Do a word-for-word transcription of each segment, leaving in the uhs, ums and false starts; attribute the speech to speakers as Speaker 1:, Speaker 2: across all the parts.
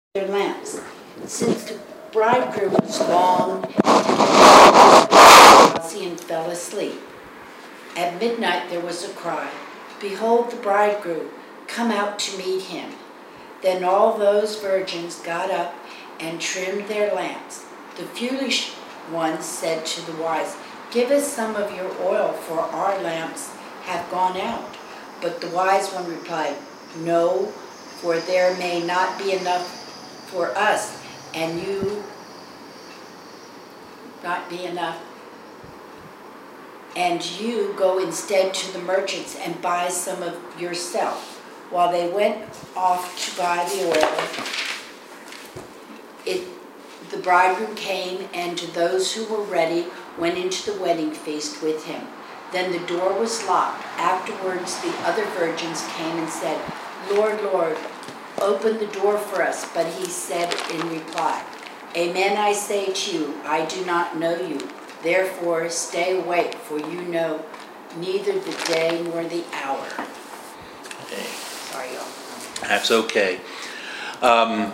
Speaker 1: their lamps. Since the bridegroom was long and fell asleep. At midnight there was a cry, "Behold the bridegroom, come out to meet him." Then all those virgins got up and trimmed their lamps. The foolish ones said to the wise, "Give us some of your oil, for our lamps have gone out." But the wise one replied, "No, for there may not be enough for us, and you not be enough. And you go instead to the merchants and buy some of yourself." While they went off to buy the oil, it, the bridegroom came, and to those who were ready went into the wedding feast with him. Then the door was locked. Afterwards the other virgins came and said, "Lord, Lord, open the door for us." But he said in reply, "Amen, I say to you, I do not know you. Therefore stay awake, for you know neither the day nor the hour."
Speaker 2: Okay.
Speaker 1: Sorry, y'all.
Speaker 2: That's okay. Um,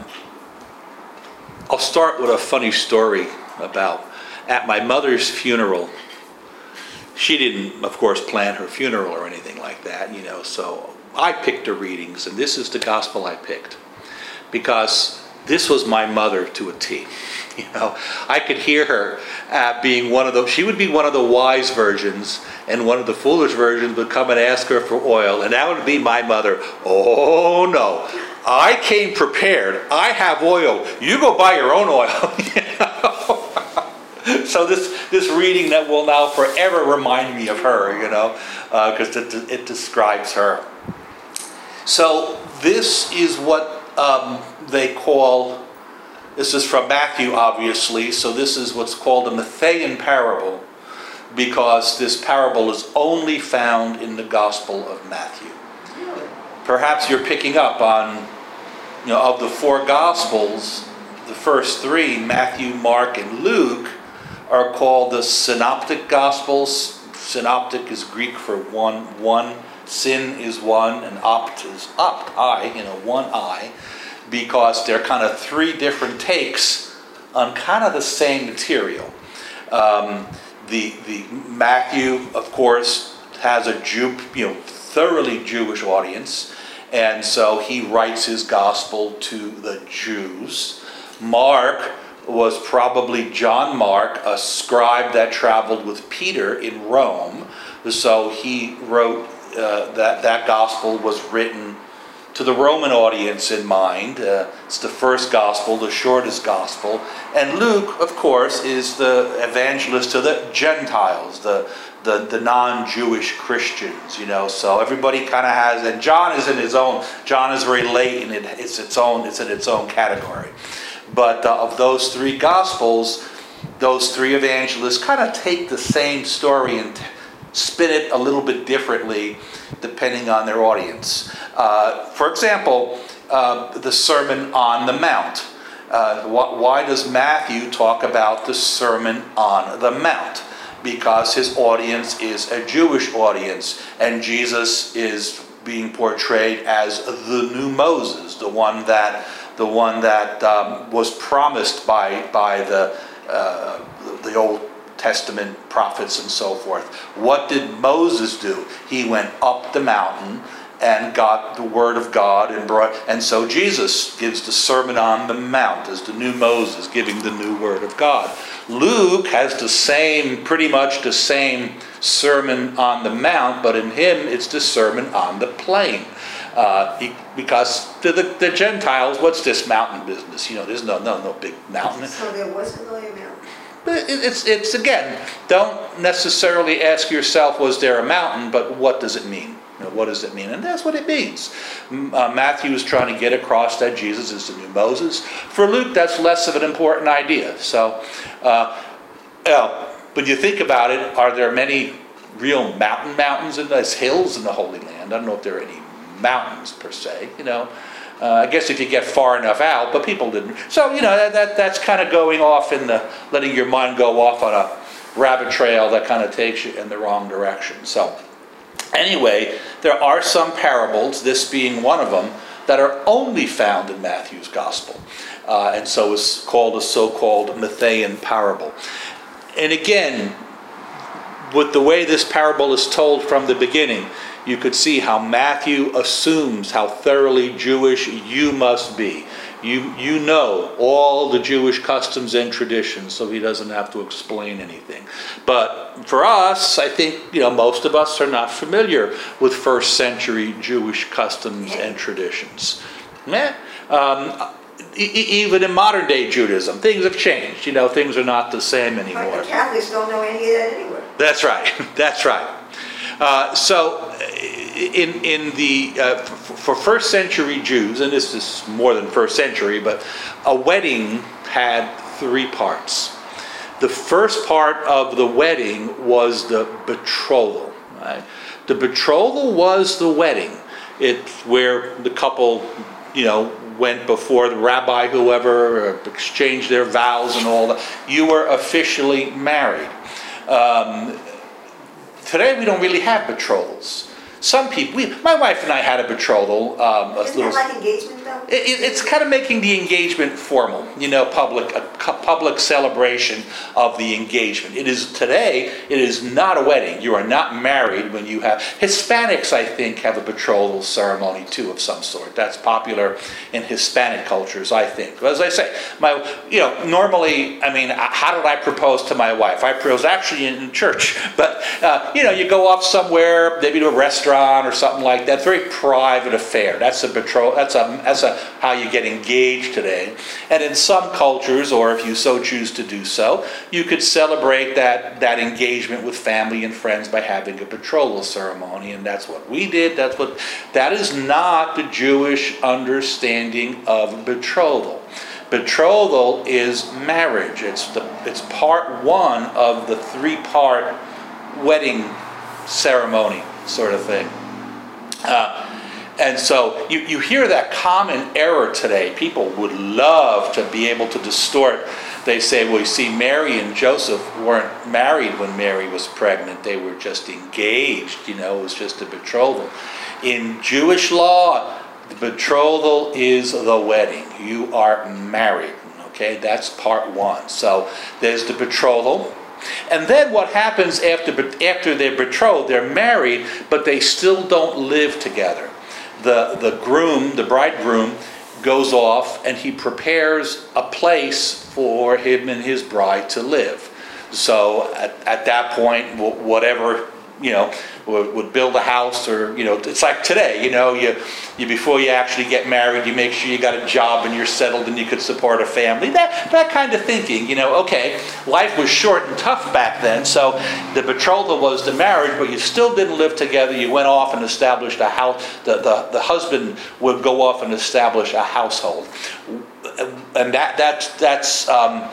Speaker 2: I'll start with a funny story about at my mother's funeral. She didn't, of course, plan her funeral or anything like that, you know, so I picked her readings, and this is the gospel I picked, because this was my mother to a T. You know, I could hear her uh, being one of the, she would be one of the wise virgins, and one of the foolish virgins would come and ask her for oil, and that would be my mother. "Oh no, I came prepared. I have oil. You go buy your own oil." You know? So this this reading that will now forever remind me of her, you know, because uh, it, it describes her. So this is what um, they call, this is from Matthew, obviously, so this is what's called a Matthean parable, because this parable is only found in the Gospel of Matthew. Perhaps you're picking up on, you know, of the four Gospels, the first three, Matthew, Mark, and Luke, are called the Synoptic Gospels. Synoptic is Greek for one, one. Sin is one, and opt is up, I, you know, one I, because they're kind of three different takes on kind of the same material. Um, the the Matthew, of course, has a Jew, you know, thoroughly Jewish audience, and so he writes his gospel to the Jews. Mark was probably John Mark, a scribe that traveled with Peter in Rome. So he wrote uh, that that gospel was written to the Roman audience in mind. Uh, it's the first gospel, the shortest gospel. And Luke, of course, is the evangelist to the Gentiles, the the, the non-Jewish Christians, you know. So everybody kind of has, and John is in his own, John is very late, and it, it's its own, it's in its own category. But uh, of those three Gospels, those three evangelists kind of take the same story and t- spin it a little bit differently depending on their audience. Uh, for example, uh, the Sermon on the Mount. Uh, wh- why does Matthew talk about the Sermon on the Mount? Because his audience is a Jewish audience, and Jesus is being portrayed as the new Moses, the one that the one that um, was promised by by the uh, the Old Testament prophets and so forth. What did Moses do? He went up the mountain and got the word of God, and brought, and so Jesus gives the Sermon on the Mount as the new Moses giving the new word of God. Luke has the same, pretty much the same Sermon on the Mount, but in him it's the Sermon on the Plain. Uh, he, because to the, the Gentiles, what's this mountain business? You know, there's no no no big mountain.
Speaker 3: So there wasn't really a mountain.
Speaker 2: But it, it's it's again, don't necessarily ask yourself, was there a mountain? But what does it mean? You know, what does it mean? And that's what it means. Uh, Matthew is trying to get across that Jesus is the new Moses. For Luke, that's less of an important idea. So, uh, uh, but you think about it, are there many real mountain mountains and there's hills in the Holy Land? I don't know if there are any mountains per se, you know. Uh, I guess if you get far enough out, but people didn't. So, you know, that, that that's kind of going off in the, letting your mind go off on a rabbit trail that kind of takes you in the wrong direction. So, anyway, there are some parables, this being one of them, that are only found in Matthew's gospel. Uh, and so it's called a so-called Matthean parable. And again, with the way this parable is told from the beginning, you could see how Matthew assumes how thoroughly Jewish you must be. You, you know all the Jewish customs and traditions, so he doesn't have to explain anything. But for us, I think, you know, most of us are not familiar with first century Jewish customs and traditions. Yeah. Um, e- even in modern day Judaism, things have changed. You know, things are not the same anymore.
Speaker 3: The Catholics don't know any of that anywhere.
Speaker 2: That's right. That's right. Uh, so, in in the uh, for first century Jews, and this is more than first century, but a wedding had three parts. The first part of the wedding was the betrothal. Right? The betrothal was the wedding. It's where the couple, you know, went before the rabbi, whoever, exchanged their vows and all that. You were officially married. Um, Today we don't really have betrothals. Some people, we, my wife and I had a betrothal. Um, a
Speaker 3: Isn't
Speaker 2: little,
Speaker 3: that like engagement though?
Speaker 2: it, it, it's kind of making the engagement formal, you know, public, a public celebration of the engagement. It is today, it is not a wedding. You are not married when you have, Hispanics I think have a betrothal ceremony too of some sort. That's popular in Hispanic cultures, I think. But as I say, my, you know, normally, I mean, how did I propose to my wife? I proposed actually in church, but uh, you know, you go off somewhere, maybe to a restaurant or something like that. It's a very private affair. That's a betrothal. That's a that's a how you get engaged today. And in some cultures, or if you so choose to do so, you could celebrate that that engagement with family and friends by having a betrothal ceremony. And that's what we did. That's what that is not the Jewish understanding of betrothal. Betrothal is marriage. It's the it's part one of the three-part wedding ceremony sort of thing. Uh, and so you, you hear that common error today. People would love to be able to distort. They say, well, you see, Mary and Joseph weren't married when Mary was pregnant. They were just engaged. You know, it was just a betrothal. In Jewish law, the betrothal is the wedding. You are married. Okay, that's part one. So there's the betrothal. And then what happens after after they're betrothed, they're married, but they still don't live together. The, the groom, the bridegroom, goes off and he prepares a place for him and his bride to live. So at, at that point, whatever, you know, would, would build a house, or, you know, it's like today, you know, you, you before you actually get married, you make sure you got a job and you're settled and you could support a family. That that kind of thinking, you know, okay, life was short and tough back then, so the betrothal was the marriage, but you still didn't live together. You went off and established a house. The, the, the husband would go off and establish a household. And that that's that's um,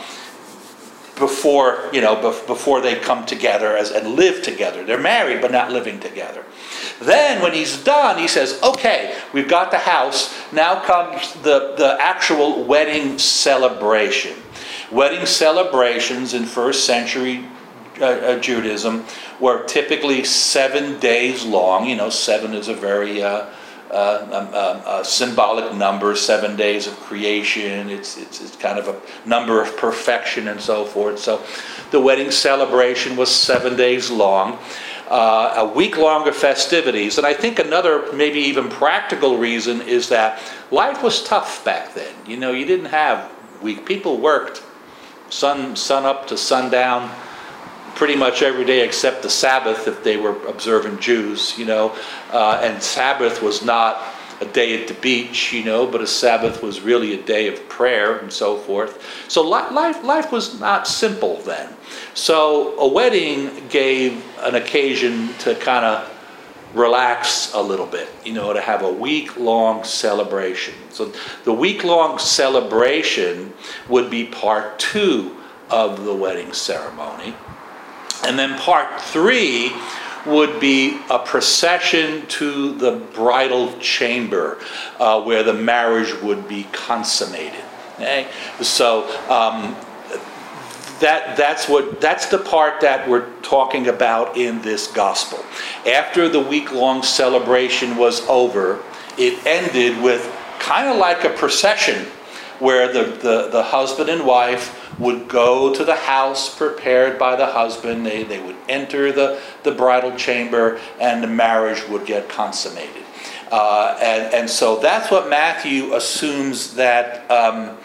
Speaker 2: before, you know, before they come together as and live together. They're married but not living together. Then when he's done, he says, okay, we've got the house. Now comes the, the actual wedding celebration. Wedding celebrations in first century uh, uh, Judaism were typically seven days long. You know, seven is a very uh, Uh, um, um, a symbolic number, seven days of creation. It's, it's it's kind of a number of perfection and so forth. So the wedding celebration was seven days long. Uh, a week longer festivities. And I think another maybe even practical reason is that life was tough back then. You know, you didn't have week. People worked sun, sun up to sundown pretty much every day except the Sabbath if they were observant Jews, you know, uh, and Sabbath was not a day at the beach, you know, but a Sabbath was really a day of prayer and so forth. So life, life was not simple then. So a wedding gave an occasion to kind of relax a little bit, you know, to have a week-long celebration. So the week-long celebration would be part two of the wedding ceremony. And then part three would be a procession to the bridal chamber uh, where the marriage would be consummated. Okay? So um, that that's what that's the part that we're talking about in this gospel. After the week-long celebration was over, it ended with kind of like a procession where the, the, the husband and wife would go to the house prepared by the husband. They, they would enter the, the bridal chamber, and the marriage would get consummated. Uh, and, and so that's what Matthew assumes that um,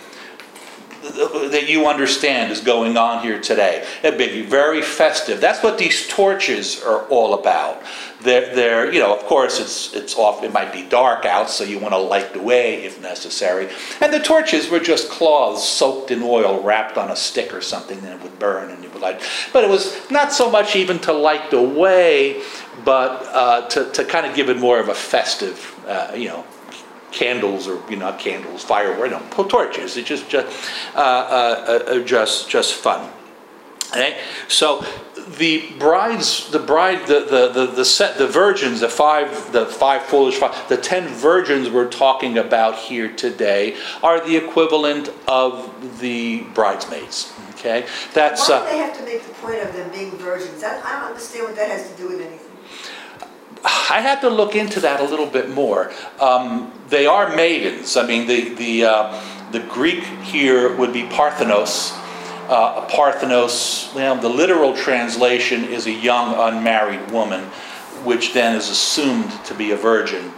Speaker 2: that you understand is going on here today. It'd be very festive. That's what these torches are all about. They're, they're you know, of course, it's it's off. It might be dark out, so you want to light the way if necessary. And the torches were just cloths soaked in oil, wrapped on a stick or something, and it would burn and it would light. But it was not so much even to light the way, but uh, to to kind of give it more of a festive, uh, you know. Candles, or you know, not candles, fire, you know, torches. It's just, just, uh, uh, uh, just, just fun. Okay? So the brides, the bride, the the the, the set, the virgins, the five, the five foolish, five, the ten virgins we're talking about here today are the equivalent of the bridesmaids. Okay, that's.
Speaker 3: Why do
Speaker 2: uh,
Speaker 3: they have to make the point of them being virgins? I, I don't understand what that has to do with anything.
Speaker 2: I had to look into that a little bit more. Um, they are maidens. I mean, the the uh, the Greek here would be Parthenos. Uh, a Parthenos, well, the literal translation is a young unmarried woman, which then is assumed to be a virgin.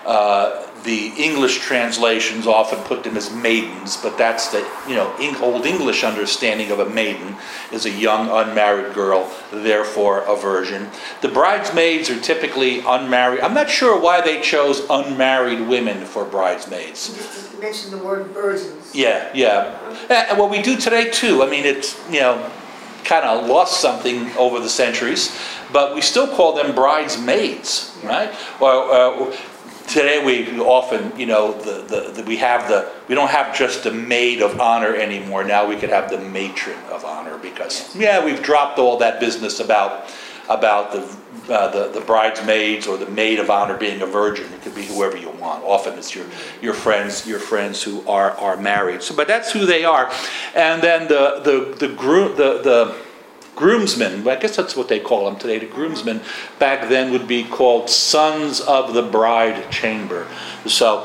Speaker 2: Uh, the English translations often put them as maidens, but that's the you know old English understanding of a maiden is a young unmarried girl, therefore a virgin. The bridesmaids are typically unmarried. I'm not sure why they chose unmarried women for bridesmaids.
Speaker 3: You just mentioned the word virgins.
Speaker 2: Yeah, yeah. And what we do today too. I mean, it's you know kind of lost something over the centuries, but we still call them bridesmaids, right? Well. Uh, Today we often, you know, the, the, the we have the we don't have just the maid of honor anymore. Now we could have the matron of honor because yeah, we've dropped all that business about about the uh, the the bridesmaids or the maid of honor being a virgin. It could be whoever you want. Often it's your your friends your friends who are are married. So, but that's who they are. And then the the the groom the the groomsmen, I guess that's what they call them today, the groomsmen, back then would be called sons of the bride chamber. So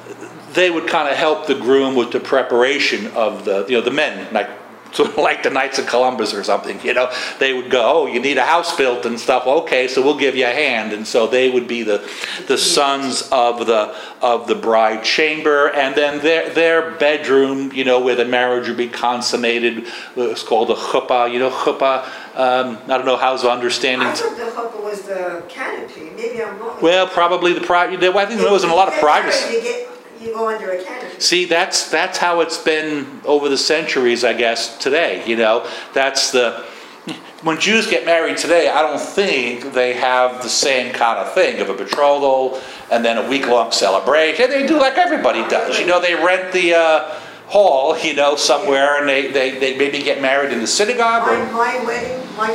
Speaker 2: they would kind of help the groom with the preparation of the, you know, the men, like sort of like the Knights of Columbus or something, you know. They would go, oh, you need a house built and stuff. Okay, so we'll give you a hand. And so they would be the the sons of the of the bride chamber, and then their their bedroom, you know, where the marriage would be consummated, was called a chuppah. You know, chuppah. Um, I don't know how's the understanding.
Speaker 3: I thought the chuppah was the canopy. Maybe I'm wrong.
Speaker 2: Well, probably the private. I think there wasn't a lot of privacy.
Speaker 3: You get you go under a canopy.
Speaker 2: See, that's that's how it's been over the centuries, I guess, today. You know, that's the when Jews get married today, I don't think they have the same kind of thing of a betrothal and then a week-long celebration. They do like everybody does. You know, they rent the uh, hall, you know, somewhere, and they, they, they maybe get married in the synagogue.
Speaker 3: My,
Speaker 2: Or,
Speaker 3: my wedding, my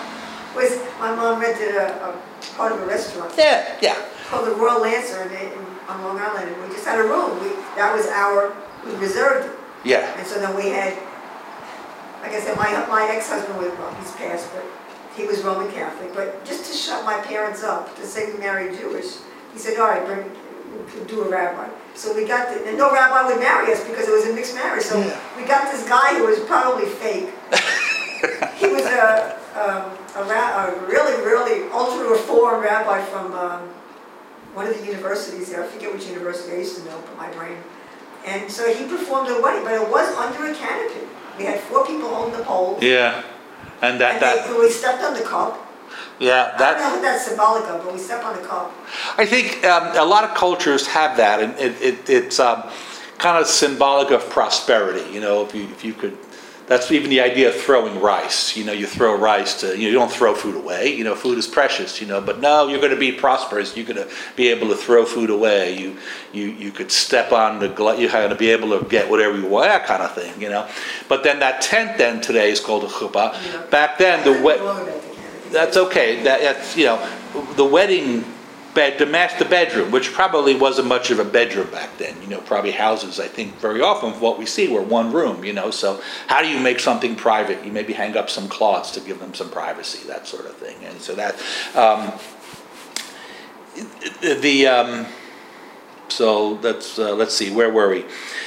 Speaker 3: was my mom rented a, a part of a restaurant.
Speaker 2: yeah, yeah.
Speaker 3: Called the Royal Lancer in, in, on Long Island, and we just had a room. We, that was our, we reserved it.
Speaker 2: Yeah.
Speaker 3: And so then we had, like I said, my, my ex-husband was, well, he's passed, but he was Roman Catholic. But just to shut my parents up, to say we married Jewish, he said, all right, bring, we'll do a rabbi. So we got, the, and no rabbi would marry us because it was a mixed marriage. So yeah. we got this guy who was probably fake. He was a, um, a, ra a really, really ultra-reform rabbi from um, one of the universities there. I forget which university I used to know, but my brain. And so he performed a wedding, but it was under a canopy. We had four people holding the poles.
Speaker 2: Yeah, and that
Speaker 3: and
Speaker 2: that.
Speaker 3: they, we stepped on the cup.
Speaker 2: Yeah,
Speaker 3: I
Speaker 2: that.
Speaker 3: don't know what that's symbolic of, but we stepped on the cup.
Speaker 2: I think um, a lot of cultures have that, and it, it, it's um, kind of symbolic of prosperity. You know, if you if you could. That's even the idea of throwing rice. You know, you throw rice to, you know, you don't throw food away. You know, food is precious, you know, but no, you're going to be prosperous. You're going to be able to throw food away. You you, you could step on the, you're going to be able to get whatever you want, that kind of thing, you know. But then that tent then today is called a chuppah.
Speaker 3: Yeah.
Speaker 2: Back then, the wedding, that's okay. That, that's, you know, the wedding bed, the master bedroom, which probably wasn't much of a bedroom back then. You know, probably houses, I think, very often what we see were one room, you know. So how do you make something private? You maybe hang up some cloths to give them some privacy, that sort of thing. And so that, um, the, um, So that's, uh, let's see, where were we?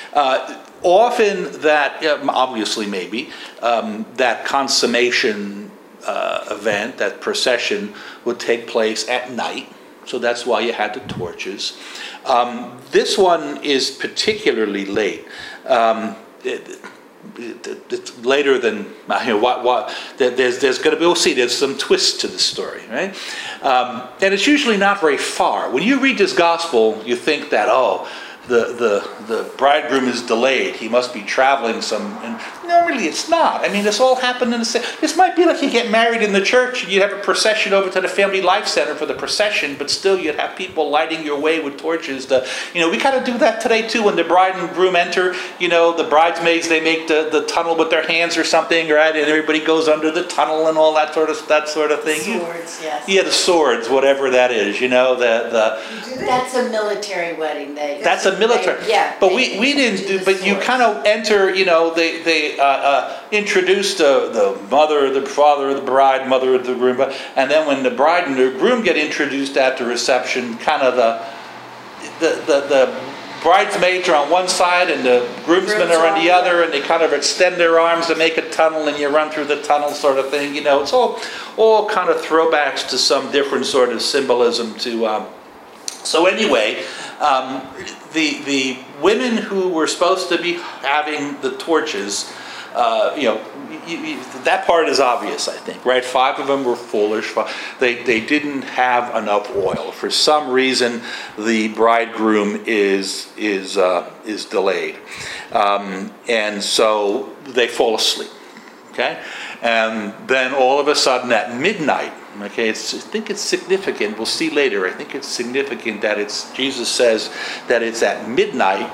Speaker 2: Uh, often that, obviously maybe, um, that consummation uh, event, that procession would take place at night. So that's why you had the torches. Um, this one is particularly late. Um, it, it, it, it's later than, you know, what, what, there's, there's going to be, we'll see, there's some twist to the story, right? Um, and it's usually not very far. When you read this gospel, you think that, oh, the, the, the bridegroom is delayed. He must be traveling some, and no, really it's not. I mean, this all happened in the same, this might be like you get married in the church and you have a procession over to the Family Life Center for the procession, but still you'd have people lighting your way with torches. To, you know, we kind of do that today too. When the bride and groom enter, you know, the bridesmaids, they make the, the tunnel with their hands or something, right? And everybody goes under the tunnel and all that sort of, that sort of thing.
Speaker 1: Swords, yes.
Speaker 2: Yeah, the swords, whatever that is, you know, the, the
Speaker 1: That's a military wedding. They,
Speaker 2: that's a military.
Speaker 1: They, yeah.
Speaker 2: But
Speaker 1: they,
Speaker 2: we, we didn't do,
Speaker 1: the
Speaker 2: but you
Speaker 1: swords.
Speaker 2: kind of enter, you know, they, they uh, uh, introduced the, the mother, the father of the bride, mother of the groom, and then when the bride and the groom get introduced at the reception, kind of the, the, the, the bridesmaids are on one side and the groomsmen
Speaker 1: Grooms
Speaker 2: are on the
Speaker 1: are on
Speaker 2: other, and they kind of extend their arms to make a tunnel and you run through the tunnel sort of thing. You know, it's all, all kind of throwbacks to some different sort of symbolism to, um, so anyway, um, the, the women who were supposed to be having the torches, uh, you know, you, you, that part is obvious, I think, right? Five of them were foolish. They, they didn't have enough oil. For some reason, the bridegroom is, is, uh, is delayed. Um, and so they fall asleep, okay? And then all of a sudden at midnight, okay, it's, I think it's significant, we'll see later, I think it's significant that it's, Jesus says that it's at midnight.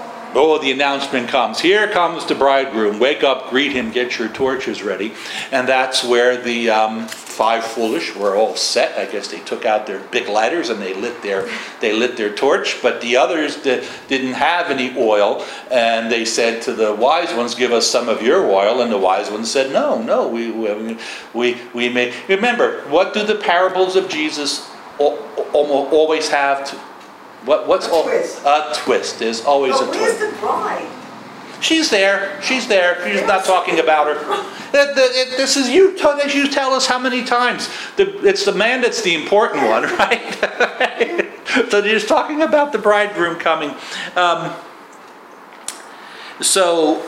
Speaker 2: Oh, the announcement comes. Here comes the bridegroom. Wake up, greet him, get your torches ready. And that's where the um, five foolish were all set. I guess they took out their big lighters and they lit their they lit their torch. But the others that didn't have any oil, and they said to the wise ones, "Give us some of your oil." And the wise ones said, "No, no, we we we, we may." Remember, what do the parables of Jesus almost always have to? What, what's
Speaker 3: A
Speaker 2: all,
Speaker 3: twist.
Speaker 2: A twist. There's always
Speaker 3: But
Speaker 2: a
Speaker 3: where's
Speaker 2: twist.
Speaker 3: the bride?
Speaker 2: She's there. She's there. She's not talking about her. It, it, this is you. As you tell us how many times. The, it's the man that's the important one, right? So they're just talking about the bridegroom coming. Um, so,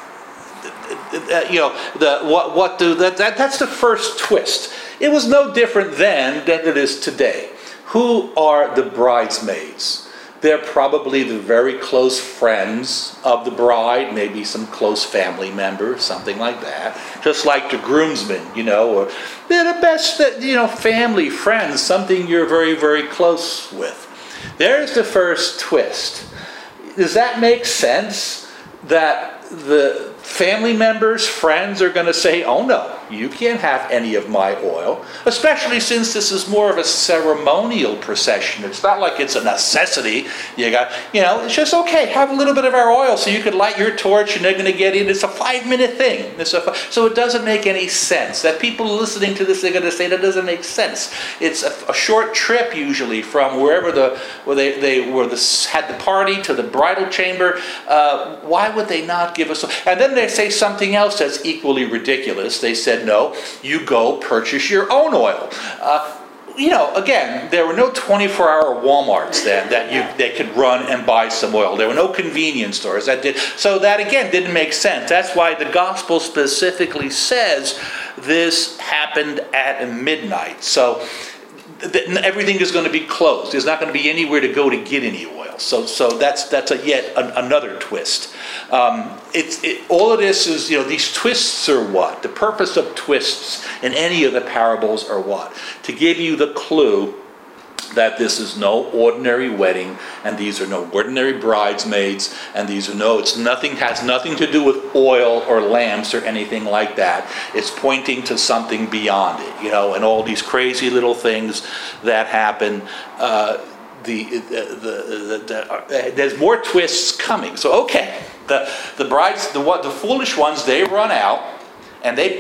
Speaker 2: uh, you know, the what what do that, that that's the first twist. It was no different then than it is today. Who are the bridesmaids? They're probably the very close friends of the bride, maybe some close family members, something like that. Just like the groomsmen, you know, or they're the best, you know, family, friends, something you're very, very close with. There's the first twist. Does that make sense? That the family members, friends are going to say, oh no, you can't have any of my oil, especially since this is more of a ceremonial procession. It's not like it's a necessity. You got, you know, it's just okay, have a little bit of our oil so you could light your torch and they're going to get in. It's a five minute thing. It's a, so it doesn't make any sense. That people listening to this, they're going to say that doesn't make sense. It's a, a short trip usually from wherever the, where they, they were the, had the party to the bridal chamber. Uh, why would they not give us, and then they say something else that's equally ridiculous. They said, no, you go purchase your own oil. Uh, you know, again, there were no twenty-four hour Walmarts then that you they could run and buy some oil. There were no convenience stores that did. So that again didn't make sense. That's why the gospel specifically says this happened at midnight. So everything is going to be closed. There's not going to be anywhere to go to get any oil. So, so that's that's a yet an, another twist. Um, it's it, all of this is, you know, these twists are what? The purpose of twists in any of the parables are what? To give you the clue that this is no ordinary wedding, and these are no ordinary bridesmaids, and these are no, it's nothing, has nothing to do with oil or lamps or anything like that. It's pointing to something beyond it, you know, and all these crazy little things that happen. Uh, the, the, the, the, the uh, there's more twists coming. So okay, the the brides, the what, the foolish ones, they run out, and they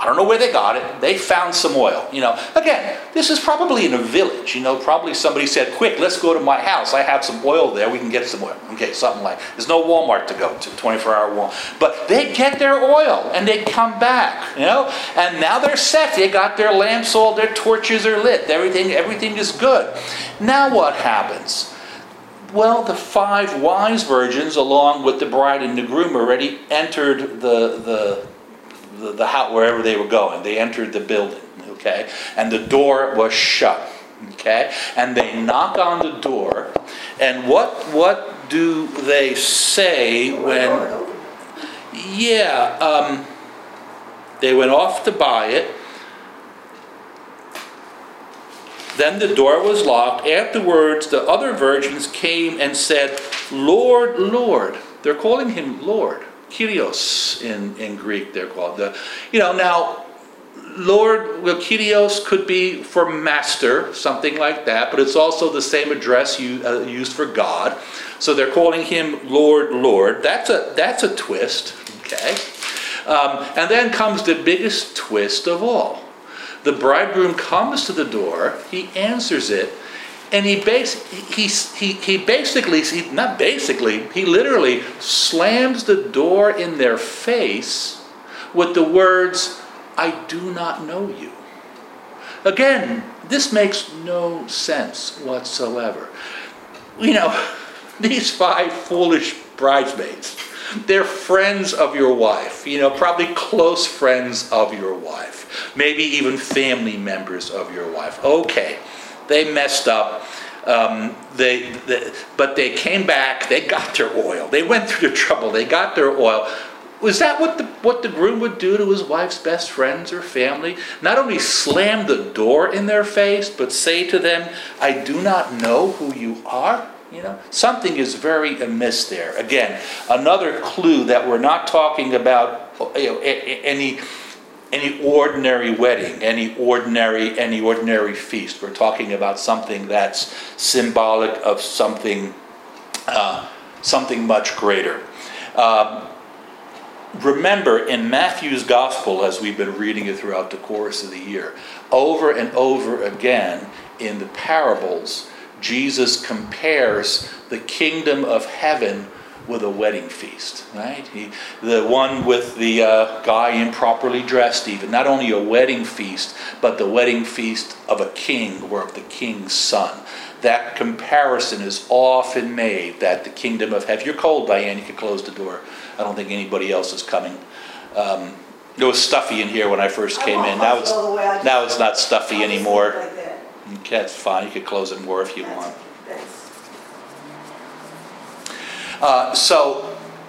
Speaker 2: I don't know where they got it. They found some oil. You know, again, this is probably in a village. You know, probably somebody said, quick, let's go to my house. I have some oil there. We can get some oil. Okay, something like, there's no Walmart to go to, twenty-four hour Walmart. But they get their oil and they come back, you know, and now they're set. They got their lamps, all their torches are lit. Everything, everything is good. Now what happens? Well, the five wise virgins, along with the bride and the groom, already entered the, the, the, the house, wherever they were going. They entered the building, okay? And the door was shut, okay? And they knock on the door, and what, what do they say when... Yeah, um, they went off to buy it. Then the door was locked. Afterwards, the other virgins came and said, Lord, Lord. They're calling him Lord. Kyrios in, in Greek, they're called. The, you know, now, Lord, well, Kyrios could be for master, something like that, but it's also the same address you, uh, used for God. So they're calling him Lord, Lord. That's a, that's a twist, okay? Um, and then comes the biggest twist of all. The bridegroom comes to the door, he answers it, and he, bas- he, he, he basically, he, not basically, he literally slams the door in their face with the words, I do not know you. Again, this makes no sense whatsoever. You know, these five foolish bridesmaids, they're friends of your wife, you know, probably close friends of your wife, maybe even family members of your wife. Okay, they messed up, um, they, they, but they came back, they got their oil, they went through the trouble, they got their oil. Was that what the, what the groom would do to his wife's best friends or family? Not only slam the door in their face, but say to them, I do not know who you are? You know, something is very amiss there. Again, another clue that we're not talking about, you know, any any ordinary wedding, any ordinary any ordinary feast. We're talking about something that's symbolic of something uh, something much greater. Um, remember, in Matthew's Gospel, as we've been reading it throughout the course of the year, over and over again in the parables, Jesus compares the kingdom of heaven with a wedding feast, right? He, the one with the uh, guy improperly dressed even. Not only a wedding feast, but the wedding feast of a king or of the king's son. That comparison is often made, that the kingdom of heaven... You're cold, Diane, you can close the door. I don't think anybody else is coming. Um, it was stuffy in here when I first came in. Now it's, now it's not stuffy anymore. Okay, that's fine. You could close it more if you want. Uh, so,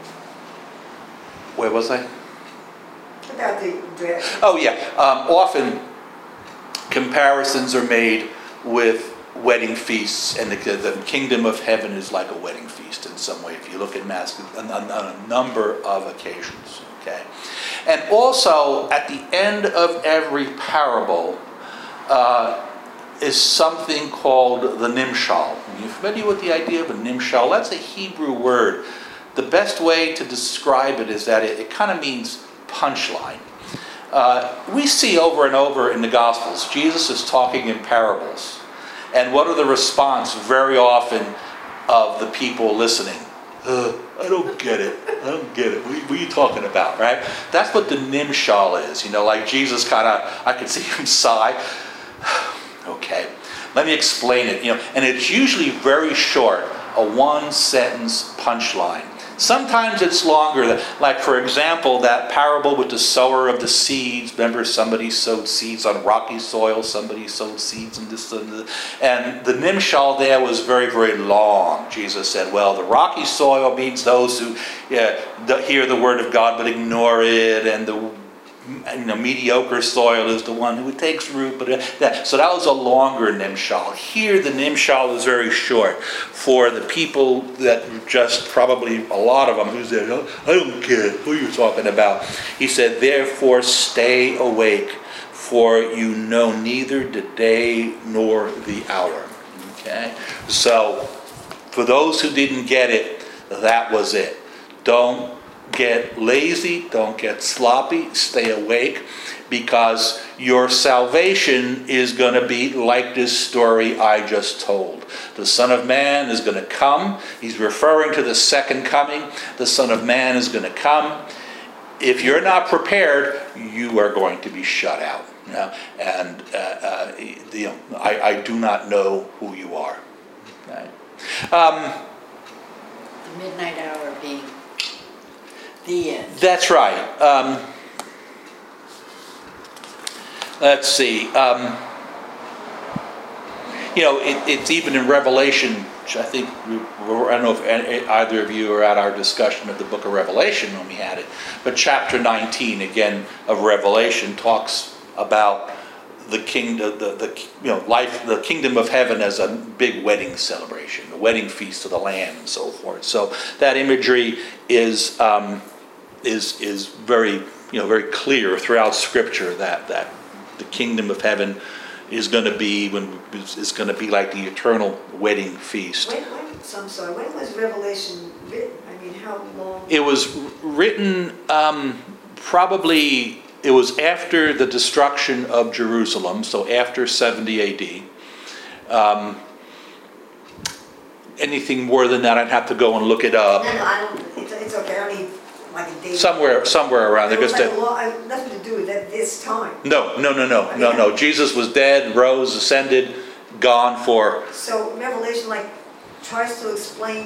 Speaker 2: where was I?
Speaker 3: About the dress.
Speaker 2: Oh, yeah. Um, often comparisons are made with wedding feasts, and the, the kingdom of heaven is like a wedding feast in some way, if you look at Mass on, on, on a number of occasions. Okay, and also at the end of every parable, uh, is something called the nimshal. Are you familiar with the idea of a nimshal? That's a Hebrew word. The best way to describe it is that it, it kind of means punchline. Uh, we see over and over in the Gospels, Jesus is talking in parables. And what are the response very often of the people listening? Uh, I don't get it. I don't get it. What, what are you talking about, right? That's what the nimshal is. You know, like Jesus kind of, I could see him sigh. Okay, let me explain it. You know, and it's usually very short, a one-sentence punchline. Sometimes it's longer. Like, for example, that parable with the sower of the seeds. Remember, somebody sowed seeds on rocky soil. Somebody sowed seeds in this. And the nimshal there was very, very long. Jesus said, well, the rocky soil means those who yeah, hear the word of God but ignore it, and the you know, mediocre soil is the one who takes root. But that, so that was a longer nimshal. Here the nimshal is very short for the people that just probably a lot of them who said, oh, I don't get it. Who are you talking about? He said, therefore stay awake, for you know neither the day nor the hour. Okay? So for those who didn't get it, that was it. Don't get lazy, don't get sloppy, stay awake, because your salvation is going to be like this story I just told. The Son of Man is going to come. He's referring to the second coming. The Son of Man is going to come. If you're not prepared, you are going to be shut out. You know? And uh, uh, you know, I, I do not know who you are. Right? Um,
Speaker 1: The midnight hour being the end.
Speaker 2: That's right. Um, let's see. Um, you know, it, it's even in Revelation, which I think, we, I don't know if any, either of you were at our discussion of the book of Revelation when we had it, but chapter nineteen, again, of Revelation talks about the kingdom, the, the you know life, the kingdom of heaven as a big wedding celebration, the wedding feast of the Lamb, and so forth. So that imagery is um, is is very you know very clear throughout Scripture that that the kingdom of heaven is going to be when is going to be like the eternal wedding feast.
Speaker 3: When, when, so I'm sorry. When was Revelation written? I mean, how long?
Speaker 2: It was written um, probably. It was after the destruction of Jerusalem, so after seventy A D. Um, anything more than that, I'd have to go and look it up.
Speaker 3: No, no, I don't. It's, it's okay. I don't need like a date.
Speaker 2: Somewhere, somewhere around there.
Speaker 3: It was
Speaker 2: Because
Speaker 3: like a law, I, nothing to do with that this time.
Speaker 2: no, no, no, no, no, no. Jesus was dead, rose, ascended, gone for.
Speaker 3: So Revelation like tries to explain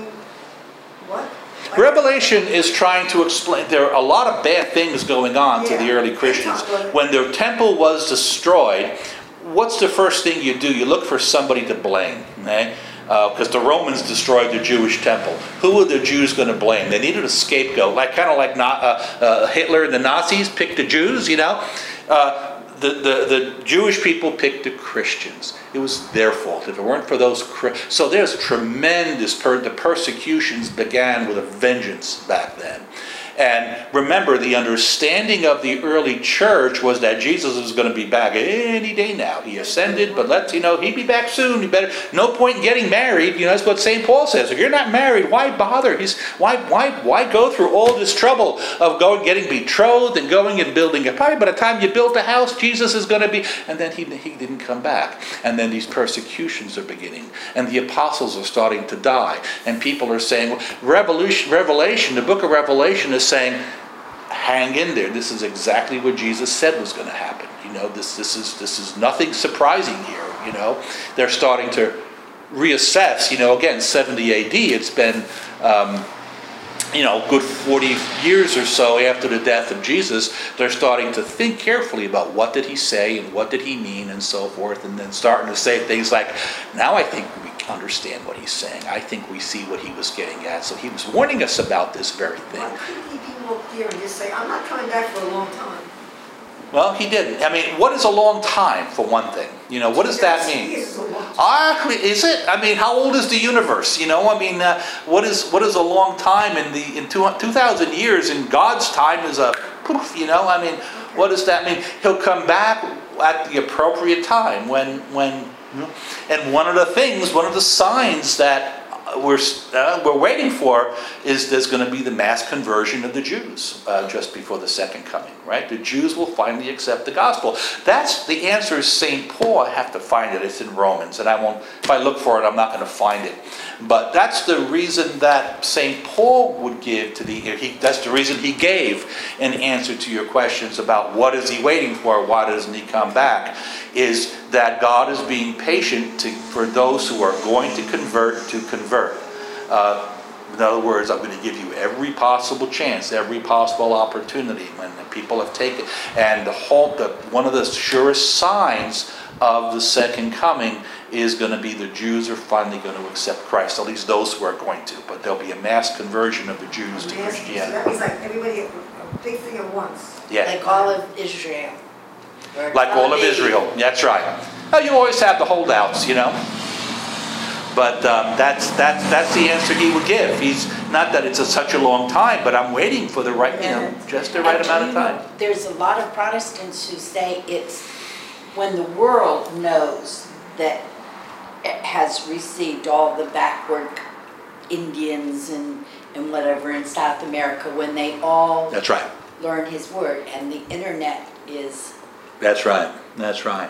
Speaker 3: what? Like,
Speaker 2: Revelation is trying to explain, there are a lot of bad things going on to
Speaker 3: Yeah.
Speaker 2: the early Christians. When their temple was destroyed, what's the first thing you do? You look for somebody to blame, okay? Because uh, the Romans destroyed the Jewish temple. Who were the Jews going to blame? They needed a scapegoat, like kind of like not, uh, uh, Hitler and the Nazis picked the Jews, you know? Uh, The, the, the Jewish people picked the Christians. It was their fault. If it weren't for those... So there's tremendous... Per, the persecutions began with a vengeance back then. And remember, the understanding of the early church was that Jesus was going to be back any day now. He ascended, but let's, you know, he'd be back soon. You better, no point in getting married. You know, that's what Saint Paul says. If you're not married, why bother? He's, why, why, why go through all this trouble of going, getting betrothed and going and building a... Probably by the time you built a house, Jesus is going to be... And then he, he didn't come back. And then these persecutions are beginning. And the apostles are starting to die. And people are saying, well, Revolution, Revelation, the book of Revelation is saying, hang in there. This is exactly what Jesus said was going to happen. You know, this this is this is nothing surprising here. You know, they're starting to reassess. You know, again, seventy A D. It's been um, you know, good forty years or so after the death of Jesus. They're starting to think carefully about what did he say and what did he mean and so forth, and then starting to say things like, now I think we understand what he's saying. I think we see what he was getting at. So he was warning us about this very thing.
Speaker 3: Why couldn't he be more clear and just say, I'm not coming back for a long time?
Speaker 2: Well, he didn't. I mean, what is a long time, for one thing? You know, what does that mean?
Speaker 3: Years is a long time.
Speaker 2: Ah, is it? I mean, how old is the universe? You know, I mean, uh, what is what is a long time in the in two two thousand years in God's time is a poof. You know, I mean, what does that mean? He'll come back at the appropriate time when when. You know, and one of the things, one of the signs that we're uh, we're waiting for is there's going to be the mass conversion of the Jews uh, just before the second coming, right? The Jews will finally accept the gospel. That's the answer. Is Saint Paul. I have to find it. It's in Romans, and I won't. If I look for it, I'm not going to find it. But that's the reason that Saint Paul would give to the. He, that's the reason he gave an answer to your questions about what is he waiting for? Why doesn't he come back? Is that God is being patient to, for those who are going to convert to convert. Uh, in other words, I'm going to give you every possible chance, every possible opportunity when the people have taken. And the whole, the, one of the surest signs of the second coming is going to be the Jews are finally going to accept Christ, at least those who are going to. But there'll be a mass conversion of the Jews to
Speaker 3: Yes, so
Speaker 2: Christianity.
Speaker 3: that means like everybody, a a big thing at once.
Speaker 2: Yeah.
Speaker 1: Like all of Israel. Or
Speaker 2: Like all of
Speaker 1: the-
Speaker 2: Israel. That's right. Well, you always have the holdouts, you know. But um, that's that's that's the answer he would give. He's not that it's a, such a long time, but I'm waiting for the right, you know, just the right
Speaker 1: And
Speaker 2: amount of
Speaker 1: you know,
Speaker 2: time.
Speaker 1: There's a lot of Protestants who say it's when the world knows that it has received all the backward Indians and and whatever in South America when they all
Speaker 2: That's right.
Speaker 1: learn his word. And the internet is,
Speaker 2: That's right. That's right.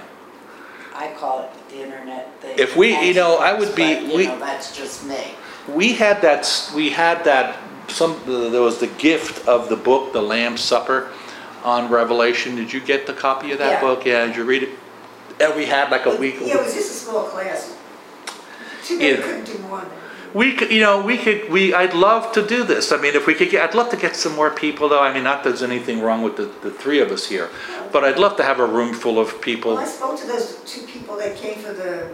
Speaker 1: I call it the internet. The
Speaker 2: If we- you know, I would be-
Speaker 1: but, you
Speaker 2: we-
Speaker 1: know, that's just me.
Speaker 2: We had that, we had that, some, there was the gift of the book, The Lamb's Supper on Revelation. Did you get the copy of that
Speaker 3: Yeah.
Speaker 2: book? Yeah, did you read it? And we had like a week.
Speaker 3: Yeah, it was just a small class. Too bad
Speaker 2: Yeah.
Speaker 3: we couldn't do more than that.
Speaker 2: We could, you know, we could, we, I'd love to do this. I mean, if we could get, I'd love to get some more people though. I mean, not that there's anything wrong with the, the three of us here, but I'd love to have a room full of people.
Speaker 3: Well, I spoke to those two people that came for the,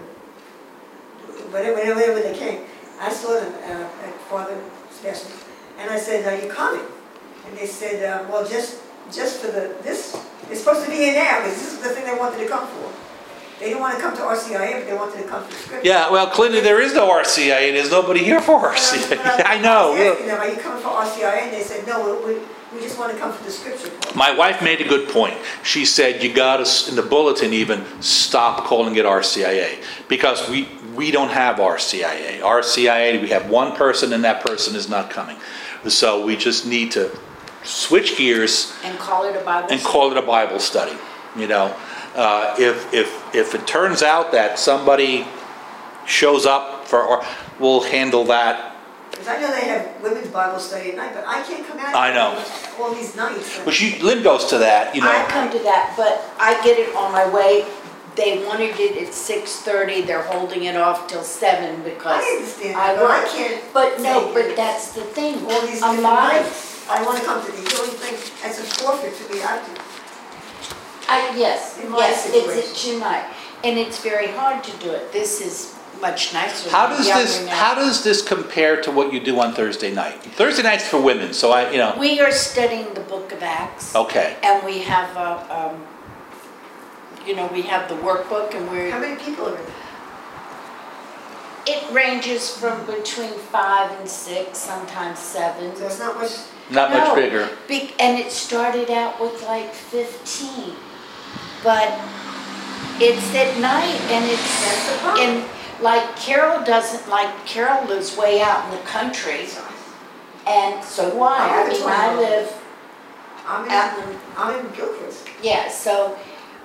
Speaker 3: whatever, whenever they came. I saw them uh, at Father Sebastian, and I said, "Are you coming?" And they said, uh, "Well, just just for the this. They're supposed to be here now because this is the thing they wanted to come for. They didn't want to come to R C I A, but they wanted to come for Scripture."
Speaker 2: Yeah, well, Clinton, there is no R C I A. There's nobody here for R C I A. I know.
Speaker 3: I was asking them, "Are you coming for R C I A?" And they said, "No, we, we, we just want to come for the Scripture part."
Speaker 2: My wife made a good point. She said, you got to, in the bulletin even, stop calling it R C I A. Because we, we don't have R C I A. R C I A, we have one person and that person is not coming. So we just need to switch gears
Speaker 1: And call it a Bible
Speaker 2: and
Speaker 1: study.
Speaker 2: call it a Bible study. You know, uh, if, if, if it turns out that somebody shows up for, or we'll handle that.
Speaker 3: Because I know they have women's Bible study at night, but I can't come out.
Speaker 2: I know.
Speaker 3: All these nights.
Speaker 2: But you, Lynn goes to that, you
Speaker 1: I
Speaker 2: know.
Speaker 1: come to that, but I get it on my way. They wanted it at six thirty, they're holding it off till seven because
Speaker 3: I understand
Speaker 1: I
Speaker 3: that, but I
Speaker 1: work.
Speaker 3: can't.
Speaker 1: But no,
Speaker 3: take
Speaker 1: but
Speaker 3: it.
Speaker 1: that's the thing.
Speaker 3: All these
Speaker 1: A
Speaker 3: different
Speaker 1: lot of,
Speaker 3: nights. I want to come to these. The only thing, that's a forfeit to me. I have to.
Speaker 1: I, yes,
Speaker 3: In my
Speaker 1: yes, it's
Speaker 3: situation.
Speaker 1: at tonight. And it's very hard to do it. This is much nicer.
Speaker 2: How
Speaker 1: than
Speaker 2: does
Speaker 1: the
Speaker 2: this,
Speaker 1: other night.
Speaker 2: how does this compare to what you do on Thursday night? Thursday night's for women, so I, you know,
Speaker 1: We are studying the book of Acts.
Speaker 2: okay.
Speaker 1: And we have a, um, you know, we have the workbook and
Speaker 3: How
Speaker 1: we're,
Speaker 3: many people are in it?
Speaker 1: it ranges from between five and six, sometimes seven.
Speaker 3: So it's not much.
Speaker 2: Not much
Speaker 1: No,
Speaker 2: bigger.
Speaker 1: be- And it started out with like fifteen, but it's at night and
Speaker 3: That's the
Speaker 1: it's,
Speaker 3: problem.
Speaker 1: and like Carol doesn't, like Carol lives way out in the country and so do I.
Speaker 3: I
Speaker 1: I
Speaker 3: live
Speaker 1: mean,
Speaker 3: twenty
Speaker 1: I
Speaker 3: miles.
Speaker 1: live
Speaker 3: I'm
Speaker 1: out
Speaker 3: in,
Speaker 1: in,
Speaker 3: I'm in Gilchrist.
Speaker 1: yeah, so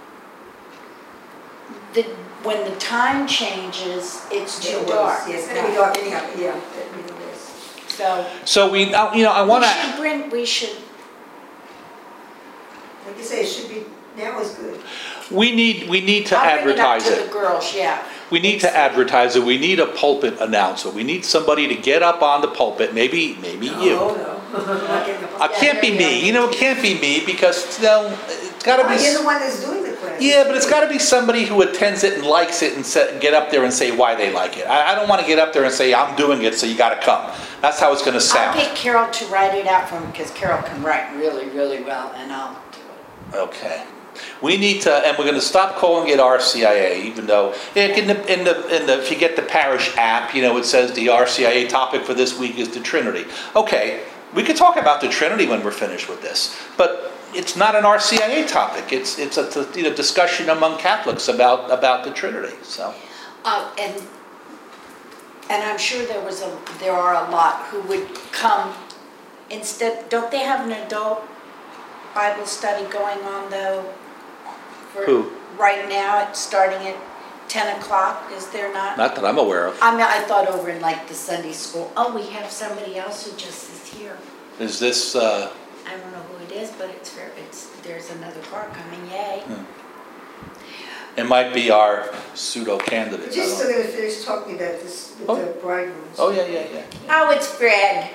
Speaker 1: the, when the time changes, it's too dark.
Speaker 3: Yeah, it's gonna be dark anyhow, yeah. that, you know, this.
Speaker 1: So,
Speaker 2: So we, uh, you know, I
Speaker 1: we
Speaker 2: want
Speaker 1: should
Speaker 2: to,
Speaker 1: bring, we should,
Speaker 3: Like you say, it should be, now is good.
Speaker 2: we need, we need to
Speaker 1: I'll bring it up
Speaker 2: advertise
Speaker 1: to the
Speaker 2: it.
Speaker 1: girls, yeah.
Speaker 2: We need to advertise it. We need a pulpit announcer. We need somebody to get up on the pulpit, maybe, maybe
Speaker 3: Oh,
Speaker 2: you.
Speaker 3: no. Not getting up.
Speaker 2: It can't be me, you know, it can't be me because, you know, it's gotta
Speaker 3: Oh,
Speaker 2: be.
Speaker 3: you're the one that's doing the class.
Speaker 2: Yeah, but it's got to be somebody who attends it and likes it and set, get up there and say why they like it. I, I don't want to get up there and say, I'm doing it, so you got to come. That's how it's going to
Speaker 1: I'll
Speaker 2: sound.
Speaker 1: pick Carol to write it out for me, because Carol can write really, really well, and I'll do it.
Speaker 2: Okay. We need to, and we're going to stop calling it R C I A, even though in the, in the, in the, if you get the parish app, you know, it says the R C I A topic for this week is the Trinity. Okay, we could talk about the Trinity when we're finished with this, but it's not an R C I A topic. It's it's a you know, discussion among Catholics about about the Trinity. So.
Speaker 1: Uh, and, and I'm sure there was a, there are a lot who would come instead, don't they have an adult Bible study going on though? For
Speaker 2: Who?
Speaker 1: right now, it's starting at ten o'clock, is there not?
Speaker 2: Not that I'm aware of.
Speaker 1: I mean, I thought over in like the Sunday school, oh, we have somebody else who just is here.
Speaker 2: Is this? Uh,
Speaker 1: I don't know who it is, but it's fair, it's, there's another car coming, yay.
Speaker 2: It might be our pseudo candidate.
Speaker 3: But you're still gonna finish talking about this with
Speaker 2: Oh.
Speaker 3: the bridegrooms.
Speaker 2: Oh yeah, yeah, yeah.
Speaker 1: Oh, it's Fred,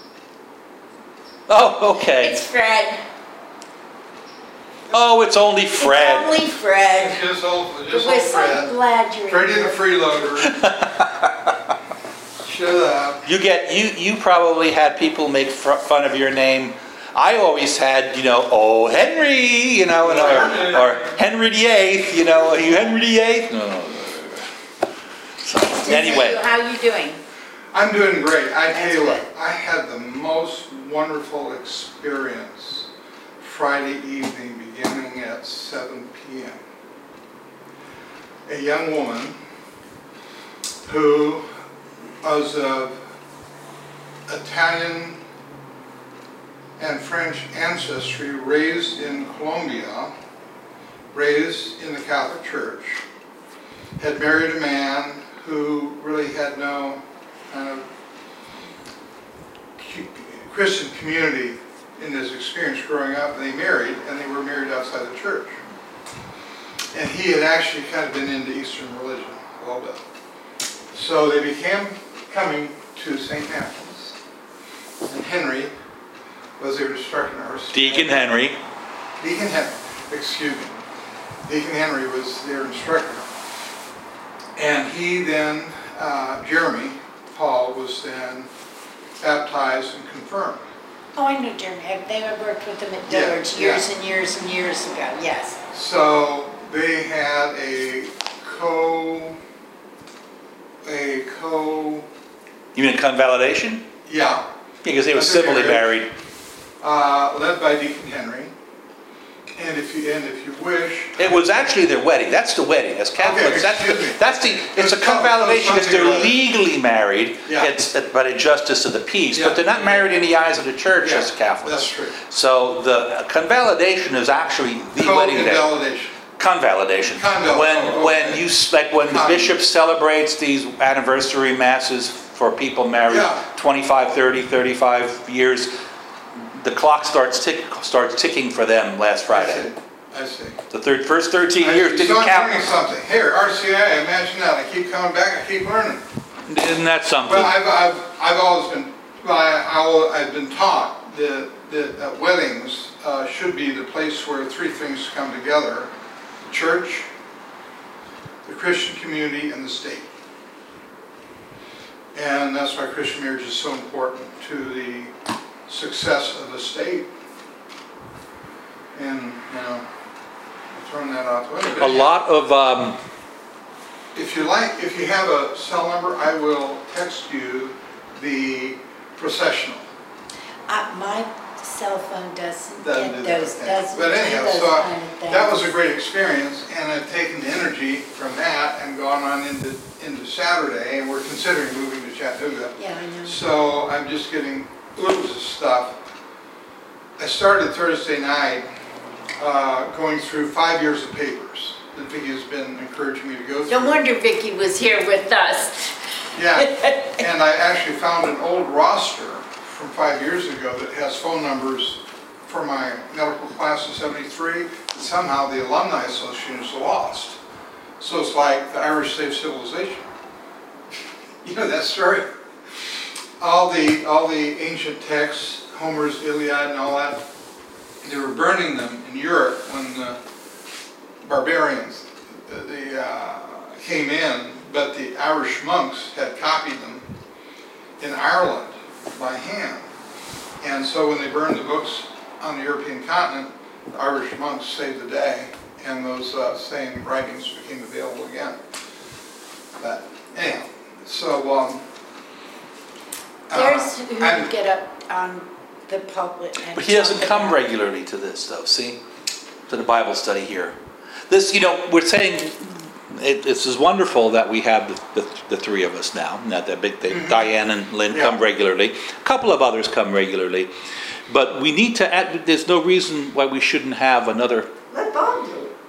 Speaker 2: Oh, okay.
Speaker 1: it's Fred.
Speaker 2: Oh, it's only Fred.
Speaker 1: It's only Fred.
Speaker 4: Just old,
Speaker 1: We're
Speaker 4: just old
Speaker 1: so
Speaker 4: Fred.
Speaker 1: glad you're
Speaker 4: Freddie the
Speaker 1: here.
Speaker 4: freeloader. Shut up.
Speaker 2: You get you you probably had people make fr- fun of your name. I always had, you know, oh Henry, you know, and, or, or Henry the Eighth, you know, are you Henry the Eighth? No, no, no. So, anyway,
Speaker 1: How you doing?
Speaker 4: I'm doing great. I
Speaker 1: That's
Speaker 4: tell you what,
Speaker 1: good.
Speaker 4: I had the most wonderful experience Friday evening beginning at seven p m A young woman who was of Italian and French ancestry, raised in Colombia, raised in the Catholic Church, had married a man who really had no kind of Christian community in his experience growing up, and they married, and they were married outside the church. And he had actually kind of been into Eastern religion a little bit. So they began coming to Saint Matthew's, and Henry was their instructor.
Speaker 2: Deacon Henry.
Speaker 4: Deacon Henry, excuse me. Deacon Henry was their instructor. And he then, uh, Jeremy Paul, was then baptized and confirmed.
Speaker 1: Oh, I know Jeremy. They had worked with him at
Speaker 4: Yeah,
Speaker 1: Dillard's years
Speaker 4: yeah.
Speaker 1: and years and years ago, yes.
Speaker 4: So they had a co, a co,
Speaker 2: You mean convalidation?
Speaker 4: yeah,
Speaker 2: Because they were
Speaker 4: I think
Speaker 2: civilly
Speaker 4: they're-
Speaker 2: married.
Speaker 4: uh, led by Deacon Henry. And if you, and if you wish.
Speaker 2: It was actually their wedding. That's the wedding. As Catholics,
Speaker 4: Okay,
Speaker 2: that's the,
Speaker 4: excuse me.
Speaker 2: that's the, it's a
Speaker 4: It's called-
Speaker 2: convalidation because they're
Speaker 4: something or other.
Speaker 2: legally married,
Speaker 4: Yeah.
Speaker 2: it's, by the justice of the peace,
Speaker 4: Yeah.
Speaker 2: but they're not married in the eyes of the church
Speaker 4: Yeah,
Speaker 2: as Catholics.
Speaker 4: that's true.
Speaker 2: So the convalidation is actually the wedding day.
Speaker 4: Co-invalidation.
Speaker 2: Convalidation.
Speaker 4: Conval-
Speaker 2: When,
Speaker 4: oh,
Speaker 2: when
Speaker 4: okay.
Speaker 2: you, s- like when the
Speaker 4: Con-
Speaker 2: bishop celebrates these anniversary masses for people married
Speaker 4: Yeah.
Speaker 2: twenty-five, thirty, thirty-five years, the clock starts tick, starts ticking for them last
Speaker 4: I
Speaker 2: Friday.
Speaker 4: see, I see.
Speaker 2: The third, first thirteen
Speaker 4: I-
Speaker 2: years didn't
Speaker 4: So I'm
Speaker 2: count.
Speaker 4: learning something. Here, R C I, imagine that. I keep coming back, I keep learning.
Speaker 2: Isn't that something?
Speaker 4: Well, I've, I've, I've always been, well, I, I al- I've been taught that, that uh, weddings uh, should be the place where three things come together: the church, the Christian community, and the state. And that's why Christian marriage is so important to the success of the state. And, you know, throwing that out the window.
Speaker 2: A lot of, um,
Speaker 4: If you like, if you have a cell number, I will text you the processional.
Speaker 1: Uh, my cell phone doesn't
Speaker 4: Doesn't
Speaker 1: get
Speaker 4: do that,
Speaker 1: those,
Speaker 4: okay.
Speaker 1: doesn't do
Speaker 4: But anyhow,
Speaker 1: those
Speaker 4: so I-
Speaker 1: kind of things.
Speaker 4: that was a great experience, and I've taken the energy from that and gone on into, into Saturday, and we're considering moving to Chattanooga.
Speaker 1: Yeah, I know.
Speaker 4: So I'm just getting oodles of stuff. I started Thursday night uh, going through five years of papers that Vicki's been encouraging me to go through.
Speaker 1: No wonder Vicki was here with us.
Speaker 4: Yeah, and I actually found an old roster from five years ago that has phone numbers for my medical class in seventy-three, that somehow the Alumni Association is lost. So it's like the Irish Saved Civilization. You know that story? All the, all the ancient texts, Homer's Iliad and all that, they were burning them in Europe when the barbarians uh, they, uh, came in, but the Irish monks had copied them in Ireland by hand. And so when they burned the books on the European continent, the Irish monks saved the day, and those uh, same writings became available again. But anyhow, so um,
Speaker 1: There's
Speaker 4: uh,
Speaker 1: who
Speaker 4: I'm-
Speaker 1: would get up on the pulpit and
Speaker 2: but he doesn't
Speaker 1: talk
Speaker 2: come
Speaker 1: about-
Speaker 2: regularly to this though, see? To the Bible study here. This, you know, we're saying, it, this is wonderful that we have the, the, the three of us now, not that big thing.
Speaker 4: Mhm.
Speaker 2: Diane and Lynn
Speaker 4: Yeah.
Speaker 2: come regularly. A couple of others come regularly. But we need to add, there's no reason why we shouldn't have another.
Speaker 3: Let Bob do it.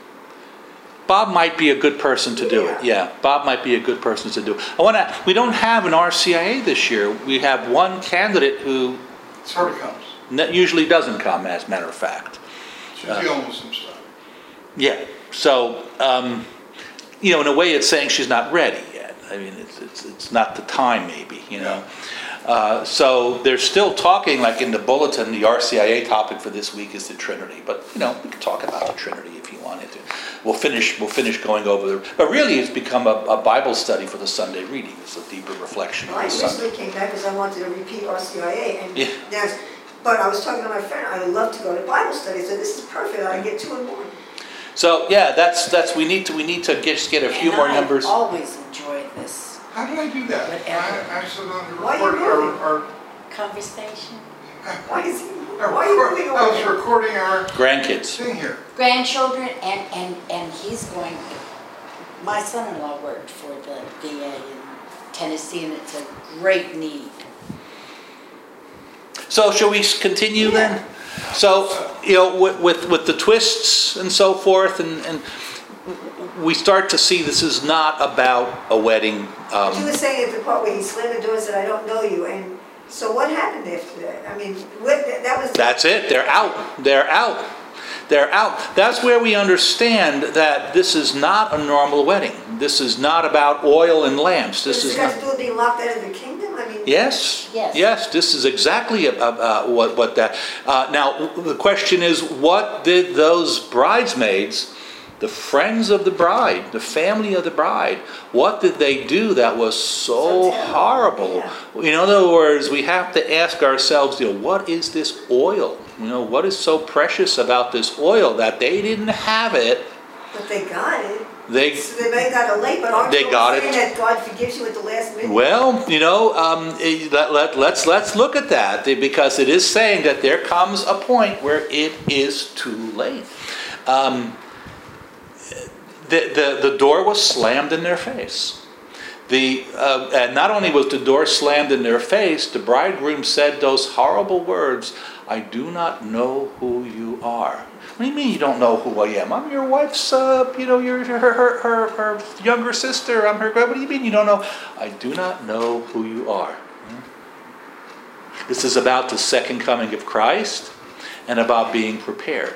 Speaker 2: Bob might be a good person to do it. Yeah, Bob might be a good person to do it. I want to. We don't have an R C I A this year. We have one candidate who
Speaker 4: sort of comes.
Speaker 2: ne- usually doesn't come, as a matter of fact.
Speaker 4: She's
Speaker 2: Uh,
Speaker 4: dealing with some stuff.
Speaker 2: Yeah. So, um, you know, in a way, it's saying she's not ready yet. I mean, it's it's it's not the time, maybe. You know. Uh, so they're still talking, like in the bulletin, the R C I A topic for this week is the Trinity. But, you know, we could talk about the Trinity if you wanted to. We'll finish, we'll finish going over the, but really it's become a, a Bible study for the Sunday reading. It's a deeper reflection
Speaker 3: Well,
Speaker 2: on
Speaker 3: I
Speaker 2: the Sunday.
Speaker 3: recently came back because I wanted to repeat R C I A, and
Speaker 2: Yeah.
Speaker 3: there's, but I was talking to my friend, I would love to go to Bible study, so this is perfect, I get two in one.
Speaker 2: So, yeah, that's, that's, we need to, we need to get, just get a few
Speaker 1: And
Speaker 2: more
Speaker 1: I
Speaker 2: numbers.
Speaker 1: always enjoy this
Speaker 4: How did I do that?
Speaker 1: Whatever.
Speaker 4: I accidentally
Speaker 3: Why you
Speaker 4: recorded our,
Speaker 3: moving?
Speaker 4: our,
Speaker 1: conversation.
Speaker 3: Why is he,
Speaker 4: our
Speaker 3: why are you
Speaker 4: record-
Speaker 3: moving
Speaker 4: I was
Speaker 3: over?
Speaker 4: recording our
Speaker 2: Grandkids.
Speaker 4: thing here.
Speaker 1: Grandchildren, and, and, and he's going, my son-in-law worked for the V A in Tennessee, and it's a great need.
Speaker 2: So shall we continue then? So, you know, with, with, with the twists and so forth, and, and we start to see this is not about a wedding.
Speaker 3: But you
Speaker 2: Um,
Speaker 3: were saying at the part where he slammed the door and said, I don't know you, and so what happened after that? I mean, what, that was...
Speaker 2: that's it. They're out. They're out. They're out. That's where we understand that this is not a normal wedding. This is not about oil and lamps. This
Speaker 3: Does
Speaker 2: is
Speaker 3: it have
Speaker 2: not.
Speaker 3: to do with being locked out of the kingdom? I mean...
Speaker 2: Yes.
Speaker 1: Yes.
Speaker 2: Yes. This is exactly uh, uh, what what that. Uh, now the question is, what did those bridesmaids, the friends of the bride, the family of the bride, what did they do that was so,
Speaker 3: So terrible.
Speaker 2: horrible?
Speaker 3: Yeah.
Speaker 2: In other words, we have to ask ourselves, you know, what is this oil? You know, what is so precious about this oil that they didn't have it?
Speaker 3: But they got it.
Speaker 2: They
Speaker 3: So they may got it late, but aren't
Speaker 2: They
Speaker 3: you
Speaker 2: got
Speaker 3: saying
Speaker 2: it.
Speaker 3: that God forgives you at the last minute?
Speaker 2: Well, you know, um, eh, let, let, let's let's look at that, because it is saying that there comes a point where it is too late. Um, the, the the door was slammed in their face. The uh, and not only was the door slammed in their face, the bridegroom said those horrible words, "I do not know who you are." What do you mean you don't know who I am? I'm your wife's, uh, you know, your her, her her her younger sister. I'm her. What do you mean you don't know? I do not know who you are. This is about the second coming of Christ and about being prepared.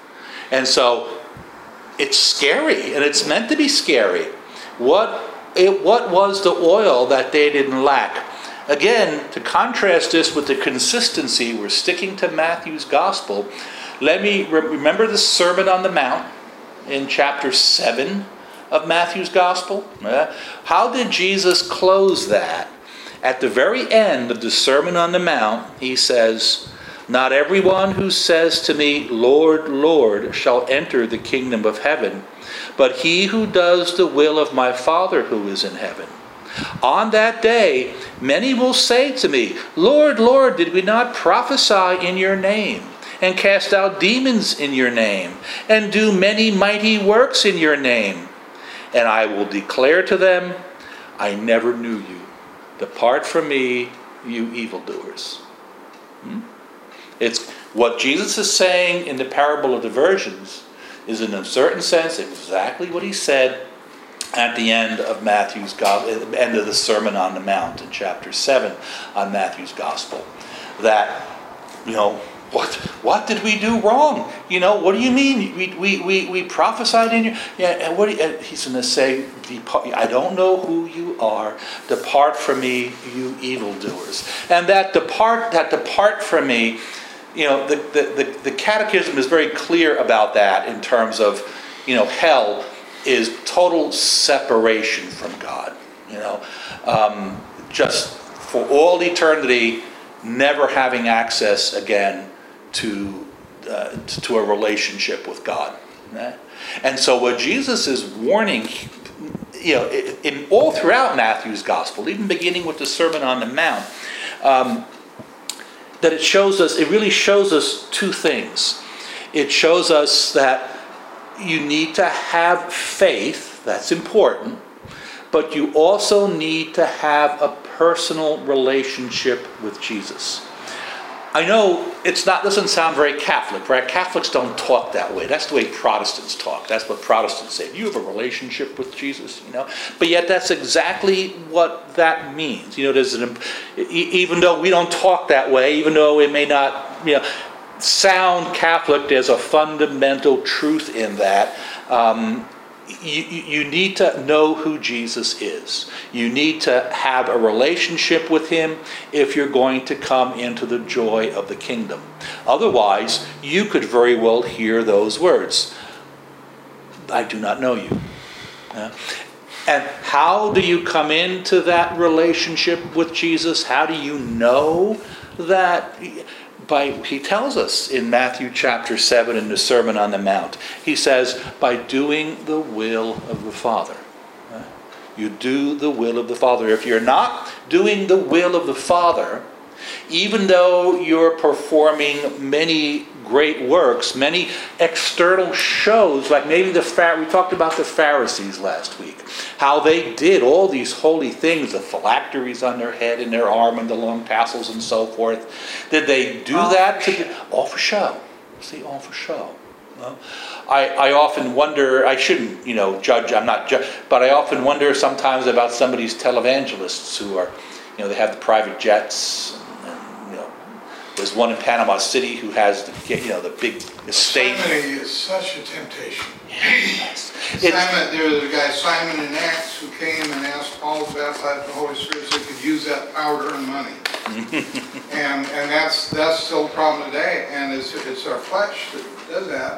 Speaker 2: And so it's scary, and it's meant to be scary. What it, what was the oil that they didn't lack? Again, to contrast this with the consistency, we're sticking to Matthew's gospel. Let me re- remember the Sermon on the Mount in chapter seven of Matthew's gospel. Uh, how did Jesus close that? At the very end of the Sermon on the Mount, he says, "Not everyone who says to me, 'Lord, Lord,' shall enter the kingdom of heaven, but he who does the will of my Father who is in heaven. On that day, many will say to me, 'Lord, Lord, did we not prophesy in your name, and cast out demons in your name, and do many mighty works in your name?' And I will declare to them, 'I never knew you. Depart from me, you evildoers.'" Hmm? It's what Jesus is saying in the parable of the virgins is, in a certain sense, exactly what he said at the end of Matthew's gospel, at the end of the Sermon on the Mount in chapter seven on Matthew's gospel. That, you know, what what did we do wrong? You know, what do you mean? We we we, we prophesied in your yeah. And what do you, and he's going to say, "Depart, I don't know who you are. Depart from me, you evildoers." And that depart that depart from me. You know, the, the, the, the Catechism is very clear about that in terms of, you know, hell is total separation from God. You know, um, just for all eternity, never having access again to uh, to a relationship with God. Right? And so what Jesus is warning, you know, in all throughout Matthew's gospel, even beginning with the Sermon on the Mount, um, that it shows us, it really shows us two things. It shows us that you need to have faith, that's important, but you also need to have a personal relationship with Jesus. I know it's not, doesn't sound very Catholic, right? Catholics don't talk that way. That's the way Protestants talk. That's what Protestants say. You have a relationship with Jesus, you know? But yet that's exactly what that means. You know, there's an, even though we don't talk that way, even though it may not, you know, sound Catholic, there's a fundamental truth in that. Um, You, you need to know who Jesus is. You need to have a relationship with him if you're going to come into the joy of the kingdom. Otherwise, you could very well hear those words, "I do not know you." Uh, and how do you come into that relationship with Jesus? How do you know that? By, he tells us in Matthew chapter seven in the Sermon on the Mount, he says, by doing the will of the Father. You do the will of the Father. If you're not doing the will of the Father, Even though you're performing many great works, many external shows, like maybe the Phar- we talked about the Pharisees last week, how they did all these holy things, the phylacteries on their head and their arm and the long tassels and so forth. Did they do
Speaker 3: All
Speaker 2: that
Speaker 3: for
Speaker 2: to get, all for show? See, all for show. Well, I, I often wonder, I shouldn't, you know, judge, I'm not ju- but I often wonder sometimes about some of these televangelists who are, you know, they have the private jets, and, you know, there's one in Panama City who has the, you know, the big estate.
Speaker 4: Simony is such a temptation.
Speaker 2: Yes.
Speaker 4: Simon, there was a guy, Simon in Acts, who came and asked Paul to baptize with the Holy Spirit so he could use that power to earn money. and and that's that's still a problem today, and it's it's our flesh that does that.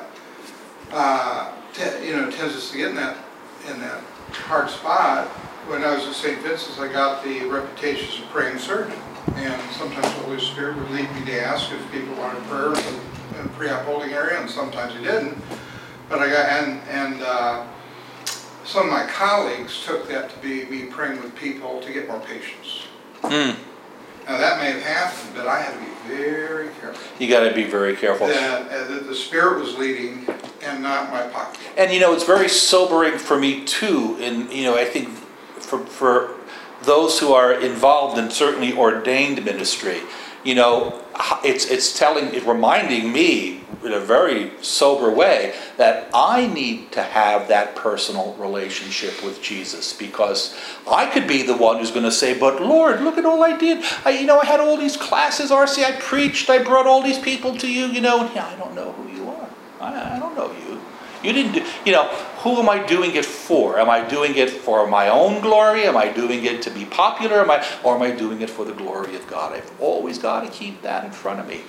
Speaker 4: Uh, te, you know, tends us to get in that in that hard spot. When I was at Saint Vincent's, I got the reputation as a praying surgeon, and sometimes the Holy Spirit would lead me to ask if people wanted prayer in the pre-op holding area, and sometimes he didn't. But I got and and uh, some of my colleagues took that to be me praying with people to get more patients.
Speaker 2: Mm.
Speaker 4: Now that may have happened, but I had to be very careful.
Speaker 2: You got to be very careful.
Speaker 4: That, uh, that the Spirit was leading and not my pocket.
Speaker 2: And you know, it's very sobering for me too. And you know, I think for for those who are involved in certainly ordained ministry, you know, it's it's telling, it reminding me in a very sober way that I need to have that personal relationship with Jesus, because I could be the one who's going to say, but Lord, look at all I did. I, you know, I had all these classes, R C, I preached, I brought all these people to you, you know, and yeah, I don't know who you are. I, I don't know you. You didn't do, you know, who am I doing it for? Am I doing it for my own glory? Am I doing it to be popular? Am I, or am I doing it for the glory of God? I've always got to keep that in front of me.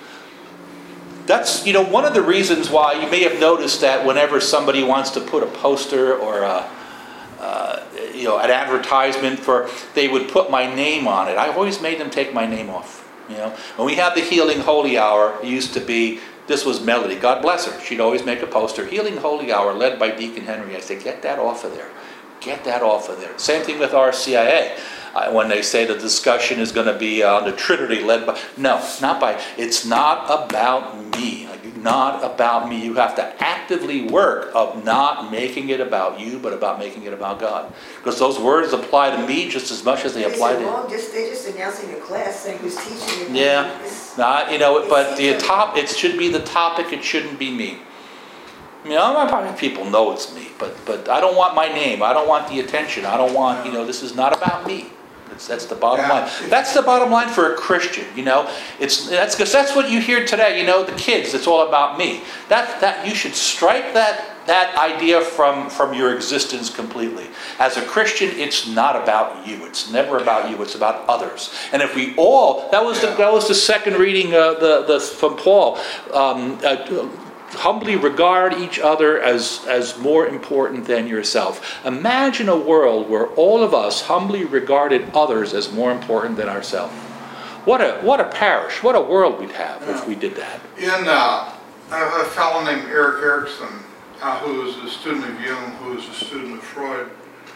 Speaker 2: That's, you know, one of the reasons why you may have noticed that whenever somebody wants to put a poster or a, uh, you know, an advertisement for, they would put my name on it. I've always made them take my name off. You know, when we had the Healing Holy Hour, it used to be, this was Melody, God bless her. She'd always make a poster, Healing Holy Hour, led by Deacon Henry. I said, get that off of there. Get that off of there. Same thing with R C I A. Uh, when they say the discussion is going to be on the Trinity led by, no, not by, it's not about me. Like, not about me. You have to actively work of not making it about you, but about making it about God. Because those words apply to me just as much as they apply to
Speaker 3: you. Just, they're just announcing a class saying who's teaching it.
Speaker 2: Yeah, not, you know, but the top, it should be the topic, it shouldn't be me. You know, probably people know it's me, but but I don't want my name. I don't want the attention. I don't want, you know, this is not about me. That's, that's the bottom
Speaker 4: Yeah.
Speaker 2: line. That's the bottom line for a Christian, you know. It's that's because that's what you hear today. You know, the kids. It's all about me. That that you should strike that that idea from from your existence completely. As a Christian, it's not about you. It's never about you. It's about others. And if we all, that was the that was the second reading uh, the the from Paul. Um, uh, Humbly regard each other as, as more important than yourself. Imagine a world where all of us humbly regarded others as more important than ourselves. What a what a parish, what a world we'd have if we did that.
Speaker 4: In uh, a fellow named Eric Erickson, uh, who was a student of Jung, who was a student of Freud,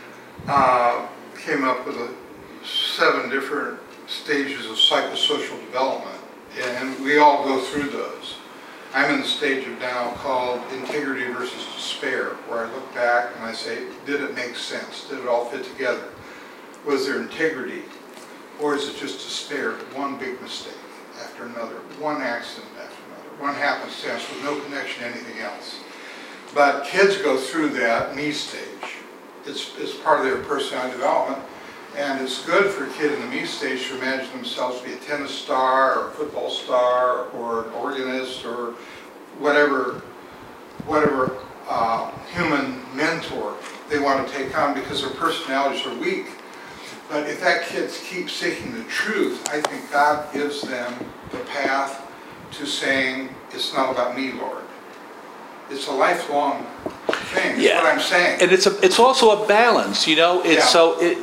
Speaker 4: uh, came up with a, seven different stages of psychosocial development, and we all go through those. I'm in the stage of now called integrity versus despair, where I look back and I say, did it make sense? Did it all fit together? Was there integrity? Or is it just despair? One big mistake after another, one accident after another, one happenstance with no connection to anything else. But kids go through that me stage. It's, it's part of their personality development. And it's good for a kid in the me stage to imagine themselves to be a tennis star or a football star or an organist or whatever, whatever uh, human mentor they want to take on, because their personalities are weak. But if that kid keeps seeking the truth, I think God gives them the path to saying, it's not about me, Lord. It's a lifelong thing,
Speaker 2: Yeah.
Speaker 4: is what I'm saying.
Speaker 2: And it's a, it's also a balance, you know. It's
Speaker 4: Yeah.
Speaker 2: so it, like,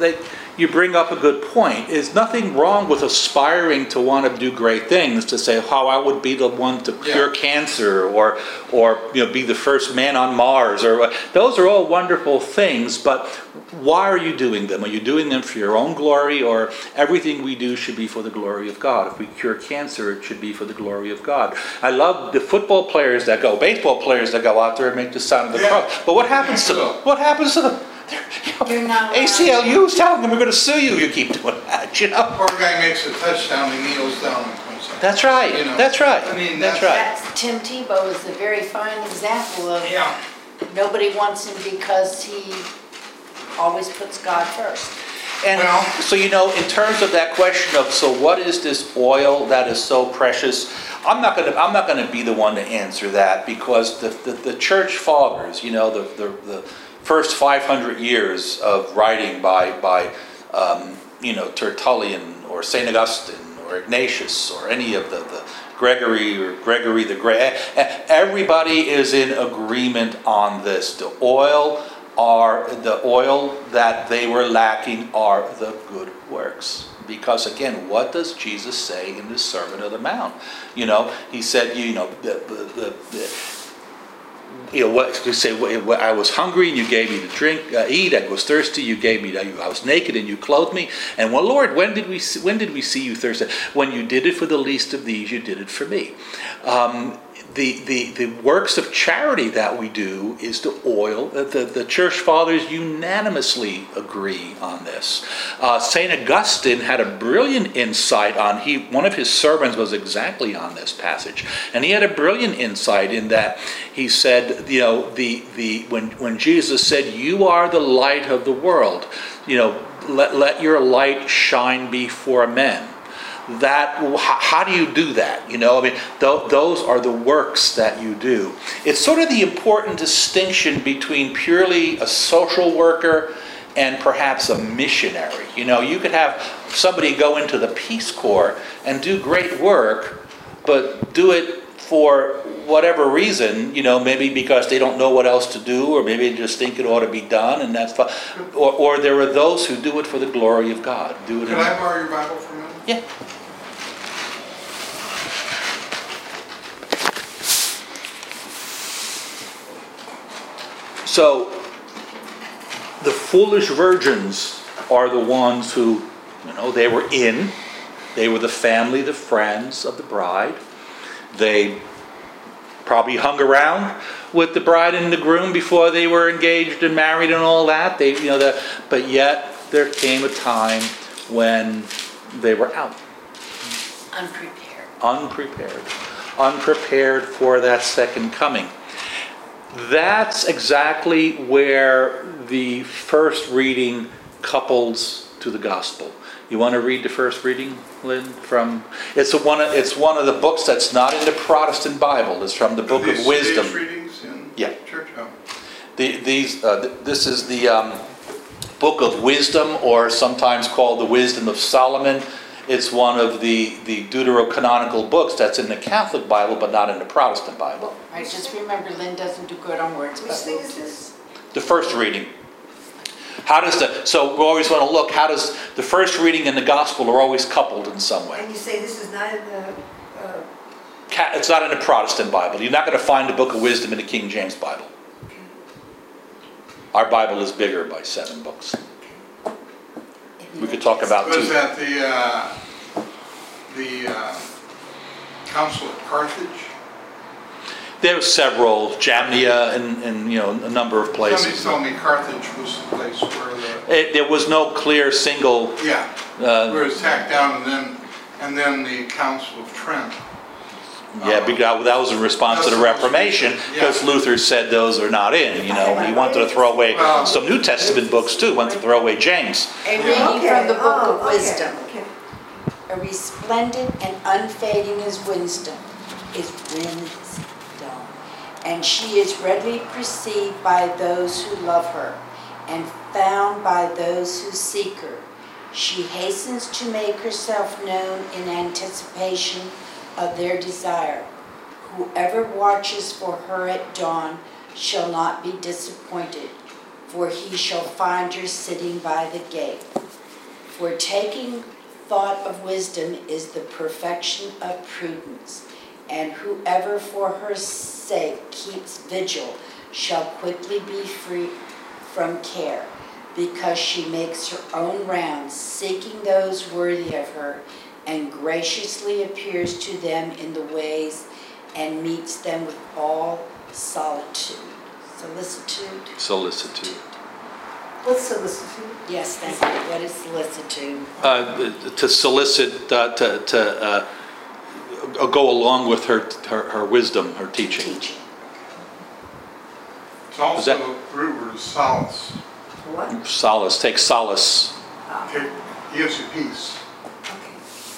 Speaker 2: you bring up a good point. There's nothing wrong with aspiring to want to do great things, to say how I would be the one to cure
Speaker 4: Yeah.
Speaker 2: cancer, or or you know, be the first man on Mars, or those are all wonderful things, but why are you doing them? Are you doing them for your own glory, or everything we do should be for the glory of God? If we cure cancer, it should be for the glory of God. I love the football players that go, baseball players that go out there and make the sound of the
Speaker 4: Yeah.
Speaker 2: cross. But what happens to them? What happens to them?
Speaker 1: You're not
Speaker 2: A C L U is telling them we're going to sue you. You keep doing that, you know.
Speaker 4: Poor guy makes a touchdown, he kneels down and points out.
Speaker 2: That's right.
Speaker 4: You know,
Speaker 2: That's right.
Speaker 4: I mean,
Speaker 2: That's
Speaker 4: that's-
Speaker 2: right.
Speaker 1: That's, Tim Tebow is a very fine example of
Speaker 4: Yeah.
Speaker 1: nobody wants him because he always puts God first.
Speaker 2: And
Speaker 4: Well-
Speaker 2: so, you know, in terms of that question of, so what is this oil that is so precious? I'm not going to. I'm not going to be the one to answer that, because the the, the church fathers, you know, the the, the first five hundred years of writing by by um, you know, Tertullian or Saint Augustine or Ignatius or any of the, the Gregory or Gregory the Great, everybody is in agreement on this. The oil are the oil that they were lacking are the good works. Because again, what does Jesus say in the Sermon on the Mount? You know, he said, you know, the, the, the, the you know, what you say? I was hungry and you gave me to drink, uh, eat. I was thirsty, you gave me. To, I was naked and you clothed me. And well, Lord, when did we see, when did we see you thirsty? When you did it for the least of these, you did it for me. Um, the, the the works of charity that we do is the oil. The, the church fathers unanimously agree on this. Uh, Saint Augustine had a brilliant insight on, he one of his sermons was exactly on this passage. And he had a brilliant insight in that he said, you know, the, the when, when Jesus said, you are the light of the world, you know, let, let your light shine before men. That, how do you do that? You know, I mean, th- those are the works that you do. It's sort of the important distinction between purely a social worker and perhaps a missionary. You know, you could have somebody go into the Peace Corps and do great work, but do it for whatever reason, you know, maybe because they don't know what else to do, or maybe they just think it ought to be done, and that's fine. Or, or there are those who do it for the glory of God. Do it.
Speaker 4: Can
Speaker 2: in,
Speaker 4: I borrow your Bible for a minute?
Speaker 2: Yeah. So, the foolish virgins are the ones who, you know, they were in. They were the family, the friends of the bride. They probably hung around with the bride and the groom before they were engaged and married and all that. They, you know, the, but yet there came a time when they were out.
Speaker 1: Unprepared.
Speaker 2: Unprepared. Unprepared for that second coming. That's exactly where the first reading couples to the gospel. You want to read the first reading, Lynn? From it's a one. Of, it's one of the books that's not in the Protestant Bible. It's from the Book
Speaker 4: These
Speaker 2: of Wisdom.
Speaker 4: stage readings in
Speaker 2: Yeah.
Speaker 4: church? Oh.
Speaker 2: The, these. Uh, th- this is the um, Book of Wisdom, or sometimes called the Wisdom of Solomon. It's one of the, the deuterocanonical books that's in the Catholic Bible, but not in the Protestant Bible.
Speaker 1: I just remember Lynn doesn't do good on words.
Speaker 3: Which
Speaker 1: but
Speaker 3: thing
Speaker 1: we'll
Speaker 3: is this?
Speaker 2: The first reading. How does the so we always want to look? How does the first reading and the gospel are always coupled in some way?
Speaker 3: And you say this is not in the, uh,
Speaker 2: Ca- It's not in the Protestant Bible. You're not going to find the Book of Wisdom in the King James Bible. Our Bible is bigger by seven books. We could talk about
Speaker 4: Was
Speaker 2: two.
Speaker 4: that the, uh, the uh, Council of Carthage?
Speaker 2: There were several, Jamnia and, and you know a number of
Speaker 4: Somebody
Speaker 2: places.
Speaker 4: told me Carthage was the place where the,
Speaker 2: It, there was no clear single.
Speaker 4: yeah,
Speaker 2: Uh,
Speaker 4: where it's tacked down, and then, and then the Council of Trent.
Speaker 2: Yeah, because that was in response to the Reformation, because
Speaker 4: Yeah.
Speaker 2: Luther said those are not in. You know, he wanted to throw away
Speaker 4: Well-
Speaker 2: some New Testament books too. Wanted to throw away James.
Speaker 1: A reading
Speaker 3: okay,
Speaker 1: from the Book
Speaker 3: oh,
Speaker 1: of
Speaker 3: okay,
Speaker 1: Wisdom.
Speaker 3: okay.
Speaker 1: A resplendent and unfading is wisdom, is wisdom, and she is readily perceived by those who love her, and found by those who seek her. She hastens to make herself known in anticipation of their desire. Whoever watches for her at dawn shall not be disappointed, for he shall find her sitting by the gate. For taking thought of wisdom is the perfection of prudence, and whoever for her sake keeps vigil shall quickly be free from care, because she makes her own rounds, seeking those worthy of her, and graciously appears to them in the ways, and meets them with all solitude. Solicitude?
Speaker 2: Solicitude.
Speaker 3: What's solicitude?
Speaker 1: Yes, thank you. What is solicitude?
Speaker 2: Uh, to solicit, uh, to, to uh, go along with her, her, her wisdom, her teaching.
Speaker 1: Teaching.
Speaker 4: It's also
Speaker 2: that-
Speaker 4: the root word is solace.
Speaker 3: What?
Speaker 2: Solace, take solace.
Speaker 3: Ah,
Speaker 4: It gives you peace.
Speaker 3: okay.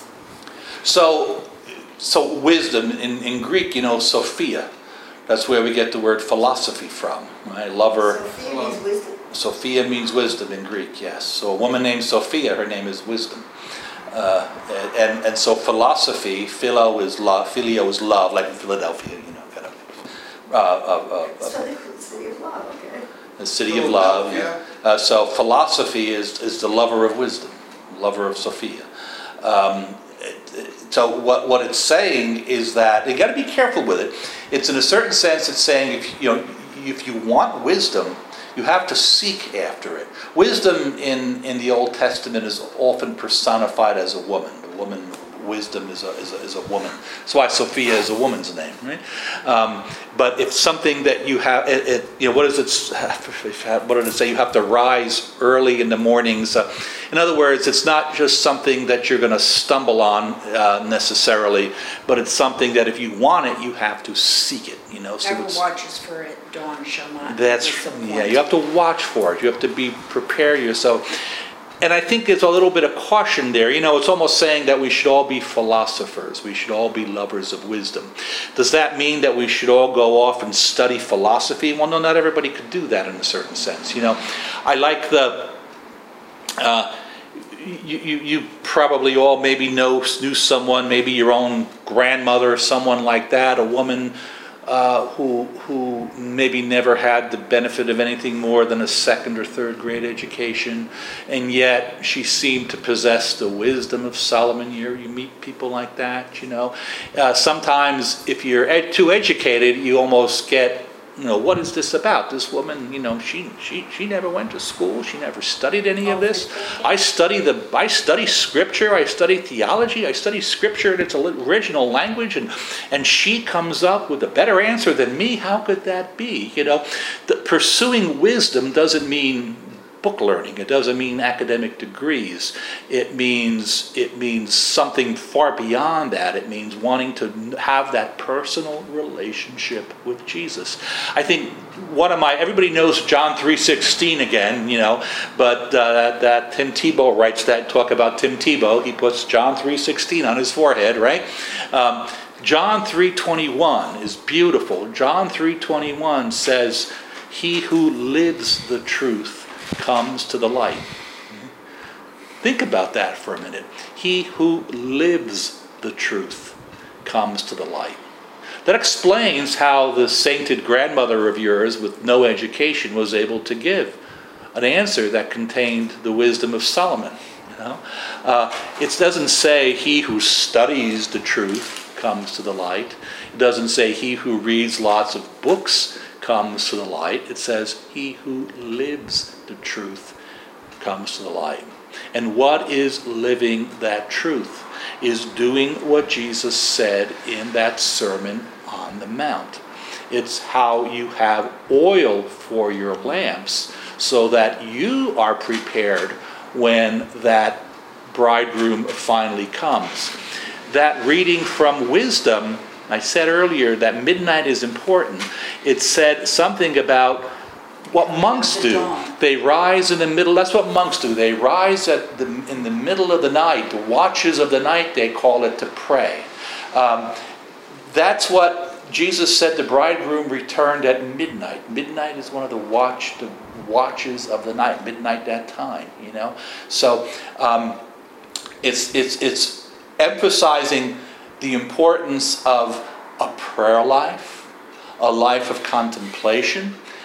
Speaker 2: So, so wisdom, in, in Greek, you know, Sophia. That's where we get the word philosophy from. I love her.
Speaker 3: Sophia means wisdom?
Speaker 2: Sophia means wisdom in Greek, yes. So a woman named Sophia, her name is wisdom. Uh, and, and so philosophy, philo is love, filio is love, like in Philadelphia, you know, kind of. Uh, uh, uh,
Speaker 3: So they call the city of love, okay.
Speaker 2: the city of love.
Speaker 4: Philadelphia.
Speaker 2: Uh, so philosophy is, is the lover of wisdom, lover of Sophia. Um, so what, what it's saying is that, you got to be careful with it. It's in a certain sense, it's saying, if you know, if you want wisdom, you have to seek after it. Wisdom in, in the Old Testament is often personified as a woman. The woman, wisdom is a, is a, is a woman. That's why Sophia is a woman's name, right? Um, but if something that you have, it, it, you know, what does it, what did it say? You have to rise early in the mornings. Uh, in other words, it's not just something that you're going to stumble on uh, necessarily, but it's something that if you want it, you have to seek it. You know, so
Speaker 1: Whoever
Speaker 2: it's,
Speaker 1: watches for it, dawn shall not
Speaker 2: that's
Speaker 1: disappoint.
Speaker 2: yeah. You have to watch for it. You have to be prepare yourself. And I think there's a little bit of caution there. You know, it's almost saying that we should all be philosophers. We should all be lovers of wisdom. Does that mean that we should all go off and study philosophy? Well, no, not everybody could do that in a certain sense. You know, I like the. Uh, you, you, you probably all maybe know knew someone, maybe your own grandmother, someone like that, a woman. Uh, who who maybe never had the benefit of anything more than a second or third grade education, and yet she seemed to possess the wisdom of Solomon. You you meet people like that, you know. Uh, sometimes, if you're ed- too educated, you almost get, you know, what is this about? This woman, you know, she she she never went to school. She never studied any of this. I study the I study scripture. I study theology. I study scripture in its original language, and and she comes up with a better answer than me. How could that be? You know, the, pursuing wisdom doesn't mean book learning. It doesn't mean academic degrees. It means it means something far beyond that. It means wanting to have that personal relationship with Jesus. I think one of my everybody knows John three sixteen again, you know, but uh, that, that Tim Tebow writes that. Talk about Tim Tebow. He puts John three sixteen on his forehead, right? Um, John three twenty-one is beautiful. John three twenty-one says, "He who lives the truth comes to the light." Think about that for a minute. He who lives the truth comes to the light. That explains how the sainted grandmother of yours with no education was able to give an answer that contained the wisdom of Solomon. You know, uh, it doesn't say he who studies the truth comes to the light. It doesn't say he who reads lots of books comes to the light. It says he who lives the truth comes to the light. And what is living that truth? Is doing what Jesus said in that Sermon on the Mount. It's how you have oil for your lamps so that you are prepared when that bridegroom finally comes. That reading from wisdom, I said earlier that midnight is important. It said something about what monks
Speaker 1: The
Speaker 2: do.
Speaker 1: dawn.
Speaker 2: They rise in the middle. That's what monks do. They rise at the, in the middle of the night. The watches of the night, they call it, to pray. Um, that's what Jesus said. The bridegroom returned at midnight. Midnight is one of the watch, the watches of the night. Midnight, that time. You know. So um, it's it's it's emphasizing the importance of a prayer life, a life of contemplation,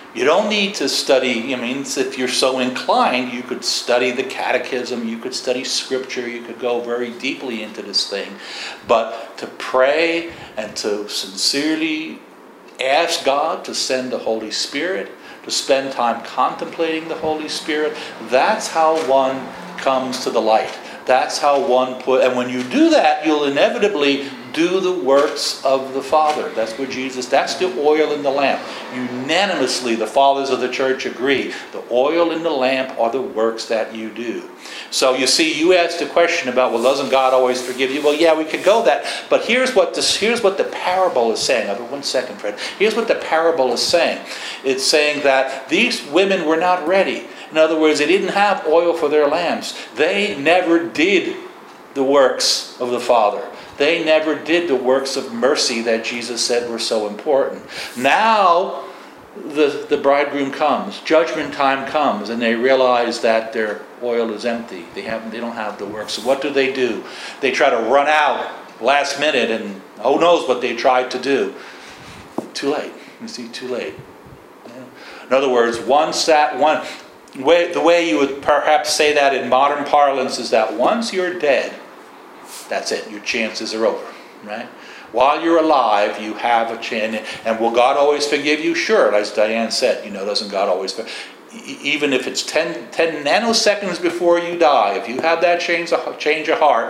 Speaker 2: You don't need to study, I mean, if you're so inclined, you could study the catechism, you could study scripture, you could go very deeply into this thing. But to pray and to sincerely ask God to send the Holy Spirit, to spend time contemplating the Holy Spirit, that's how one comes to the light. That's how one put, and when you do that, you'll inevitably do the works of the Father. That's what Jesus, that's the oil in the lamp. Unanimously, the fathers of the church agree. The oil in the lamp are the works that you do. So you see, you asked a question about, well, doesn't God always forgive you? Well, yeah, we could go that. But here's what this, here's what the parable is saying. I'll one second, Fred. Here's what the parable is saying. It's saying that these women were not ready. In other words, they didn't have oil for their lamps. They never did the works of the Father. They never did the works of mercy that Jesus said were so important. Now, the, the bridegroom comes. Judgment time comes, and they realize that their oil is empty. They haven't, they don't have the works. So what do they do? They try to run out last minute, and who knows what they tried to do. Too late. You see, too late. In other words, once that one... Way, the way you would perhaps say that in modern parlance is that once you're dead, that's it. Your chances are over, right? While you're alive, you have a chance. And will God always forgive you? Sure, as Diane said, you know, doesn't God always forgive? Even if it's ten, ten nanoseconds before you die, if you have that change of, change of heart,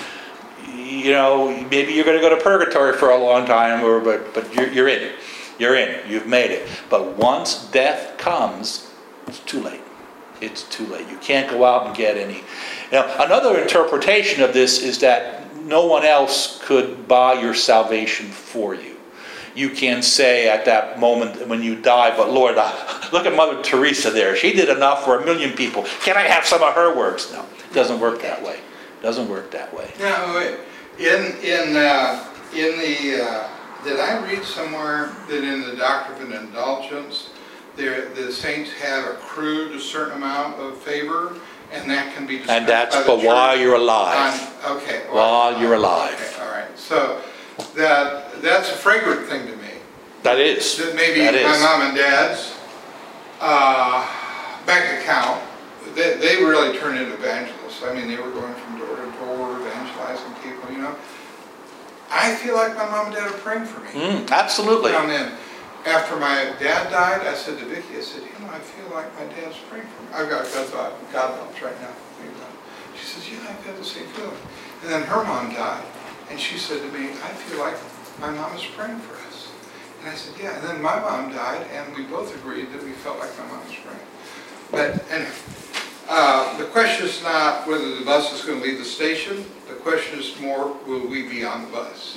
Speaker 2: you know, maybe you're going to go to purgatory for a long time, or but but you're, you're in. You're in. You've made it. But once death comes, it's too late. It's too late. You can't go out and get any. Now, another interpretation of this is that no one else could buy your salvation for you. You can say at that moment when you die, but Lord, look at Mother Teresa there. She did enough for a million people. Can I have some of her works? No, it doesn't work that way. It doesn't work that way.
Speaker 4: Now, in in uh, in the uh, did I read somewhere that in the doctrine of indulgence, There, the saints have accrued a certain amount of favor, and that can be discussed
Speaker 2: And that's
Speaker 4: by the
Speaker 2: but
Speaker 4: church
Speaker 2: while you're alive.
Speaker 4: on- okay.
Speaker 2: While you're alive.
Speaker 4: Okay, all right. So that that's a fragrant thing to me.
Speaker 2: That is.
Speaker 4: That maybe
Speaker 2: That is.
Speaker 4: my mom and dad's uh, bank account, they, they really turned into evangelists. I mean, they were going from door to door, evangelizing people. You know, I feel like my mom and dad are praying for me.
Speaker 2: Mm, absolutely.
Speaker 4: Down in. After my dad died, I said to Vicki, I said, you know, I feel like my dad's praying for me. I've got God, God helps right now. She says, yeah, I've got the same feeling. And then her mom died, and she said to me, I feel like my mom is praying for us. And I said, yeah. And then my mom died, and we both agreed that we felt like my mom was praying. But anyway, uh, the question is not whether the bus is going to leave the station. The question is more, will we be on the bus?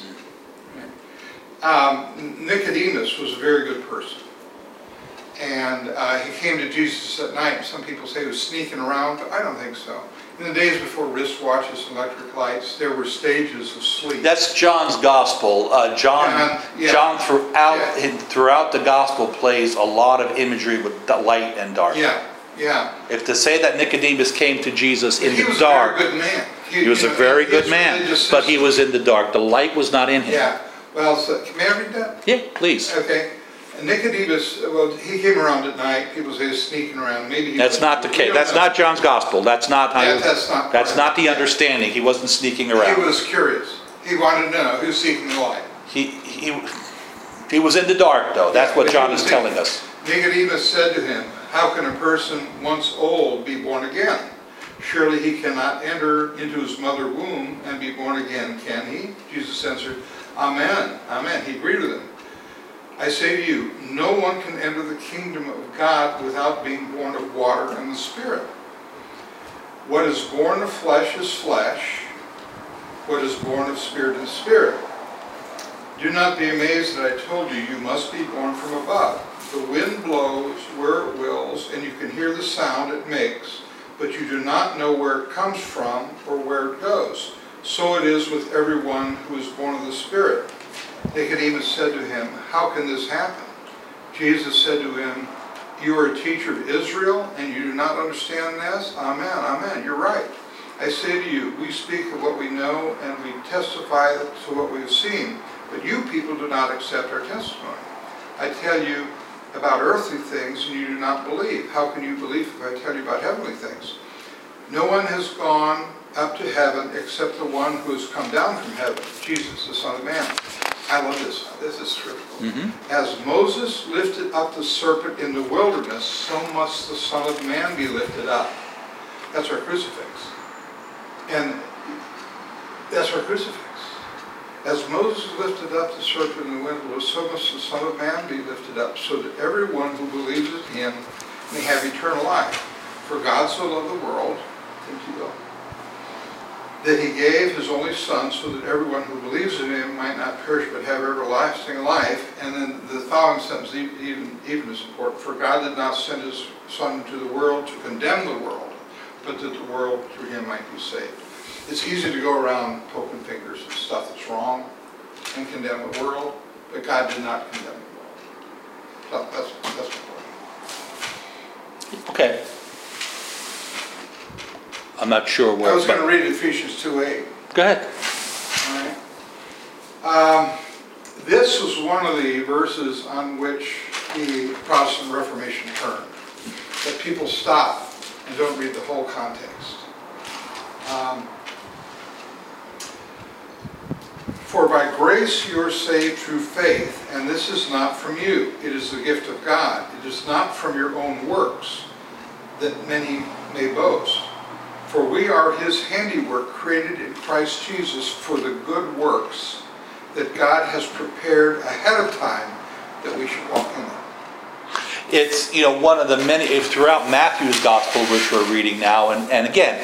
Speaker 4: Um, Nicodemus was a very good person, and uh, he came to Jesus at night. Some people say he was sneaking around, but I don't think so. In the days before wristwatches and electric lights, there were stages of sleep.
Speaker 2: That's John's gospel. Uh, John,
Speaker 4: Yeah, yeah.
Speaker 2: John throughout
Speaker 4: Yeah.
Speaker 2: throughout the gospel plays a lot of imagery with the light and dark.
Speaker 4: Yeah, yeah.
Speaker 2: If to say that Nicodemus came to Jesus in
Speaker 4: he
Speaker 2: the
Speaker 4: was
Speaker 2: dark,
Speaker 4: a very good man.
Speaker 2: he was
Speaker 4: you
Speaker 2: a
Speaker 4: know,
Speaker 2: very
Speaker 4: his
Speaker 2: good man,
Speaker 4: religious
Speaker 2: but he
Speaker 4: system-
Speaker 2: was in the dark. The light was not in him.
Speaker 4: Yeah. Well, so, may I read that?
Speaker 2: Yeah, please.
Speaker 4: Okay. And Nicodemus, well, he came around at night. People say he was sneaking around. Maybe he
Speaker 2: That's
Speaker 4: was.
Speaker 2: not the
Speaker 4: We
Speaker 2: case.
Speaker 4: don't
Speaker 2: That's
Speaker 4: know.
Speaker 2: not John's gospel. That's not how.
Speaker 4: That- that's not
Speaker 2: That's
Speaker 4: correct.
Speaker 2: not the understanding. He wasn't sneaking around.
Speaker 4: He was curious. He wanted to know who's seeking the light.
Speaker 2: He he he was in the dark though. That's
Speaker 4: Yeah,
Speaker 2: what
Speaker 4: but
Speaker 2: John
Speaker 4: he
Speaker 2: is
Speaker 4: was
Speaker 2: telling
Speaker 4: thinking.
Speaker 2: us.
Speaker 4: Nicodemus said to him, how can a person once old be born again? Surely he cannot enter into his mother's womb and be born again, can he? Jesus answered, Amen, amen. He agreed with him. I say to you, no one can enter the kingdom of God without being born of water and the Spirit. What is born of flesh is flesh. What is born of spirit is spirit. Do not be amazed that I told you, you must be born from above. The wind blows where it wills, and you can hear the sound it makes, but you do not know where it comes from or where it goes. So it is with everyone who is born of the Spirit. Nicodemus said to him, how can this happen? Jesus said to him, you are a teacher of Israel, and you do not understand this? Amen, amen, you're right. I say to you, we speak of what we know, and we testify to what we have seen, but you people do not accept our testimony. I tell you, about earthly things and you do not believe. How can you believe if I tell you about heavenly things? No one has gone up to heaven except the one who has come down from heaven, Jesus, the Son of Man. I love this. This is critical. Mm-hmm. As Moses lifted up the serpent in the wilderness, so must the Son of Man be lifted up. That's our crucifix. And that's our crucifix. As Moses lifted up the serpent in the wilderness, so must the Son of Man be lifted up, so that everyone who believes in him may have eternal life. For God so loved the world, thank you, Bill, that he gave his only Son, so that everyone who believes in him might not perish but have everlasting life. And then the following sentence even, even is important. For God did not send his Son into the world to condemn the world, but that the world through him might be saved. It's easy to go around poking fingers at stuff that's wrong and condemn the world, but God did not condemn the world. So that's, that's important.
Speaker 2: Okay. I'm not sure what...
Speaker 4: I was going to read Ephesians two eight.
Speaker 2: Go ahead.
Speaker 4: All right. Um, this was one of the verses on which the Protestant Reformation turned. That people stop and don't read the whole context. Um, For by grace you are saved through faith, and this is not from you. It is the gift of God. It is not from your own works, that many may boast. For we are his handiwork, created in Christ Jesus for the good works that God has prepared ahead of time that we should walk in them.
Speaker 2: It's, you know, one of the many, throughout Matthew's Gospel, which we're reading now, and, and again,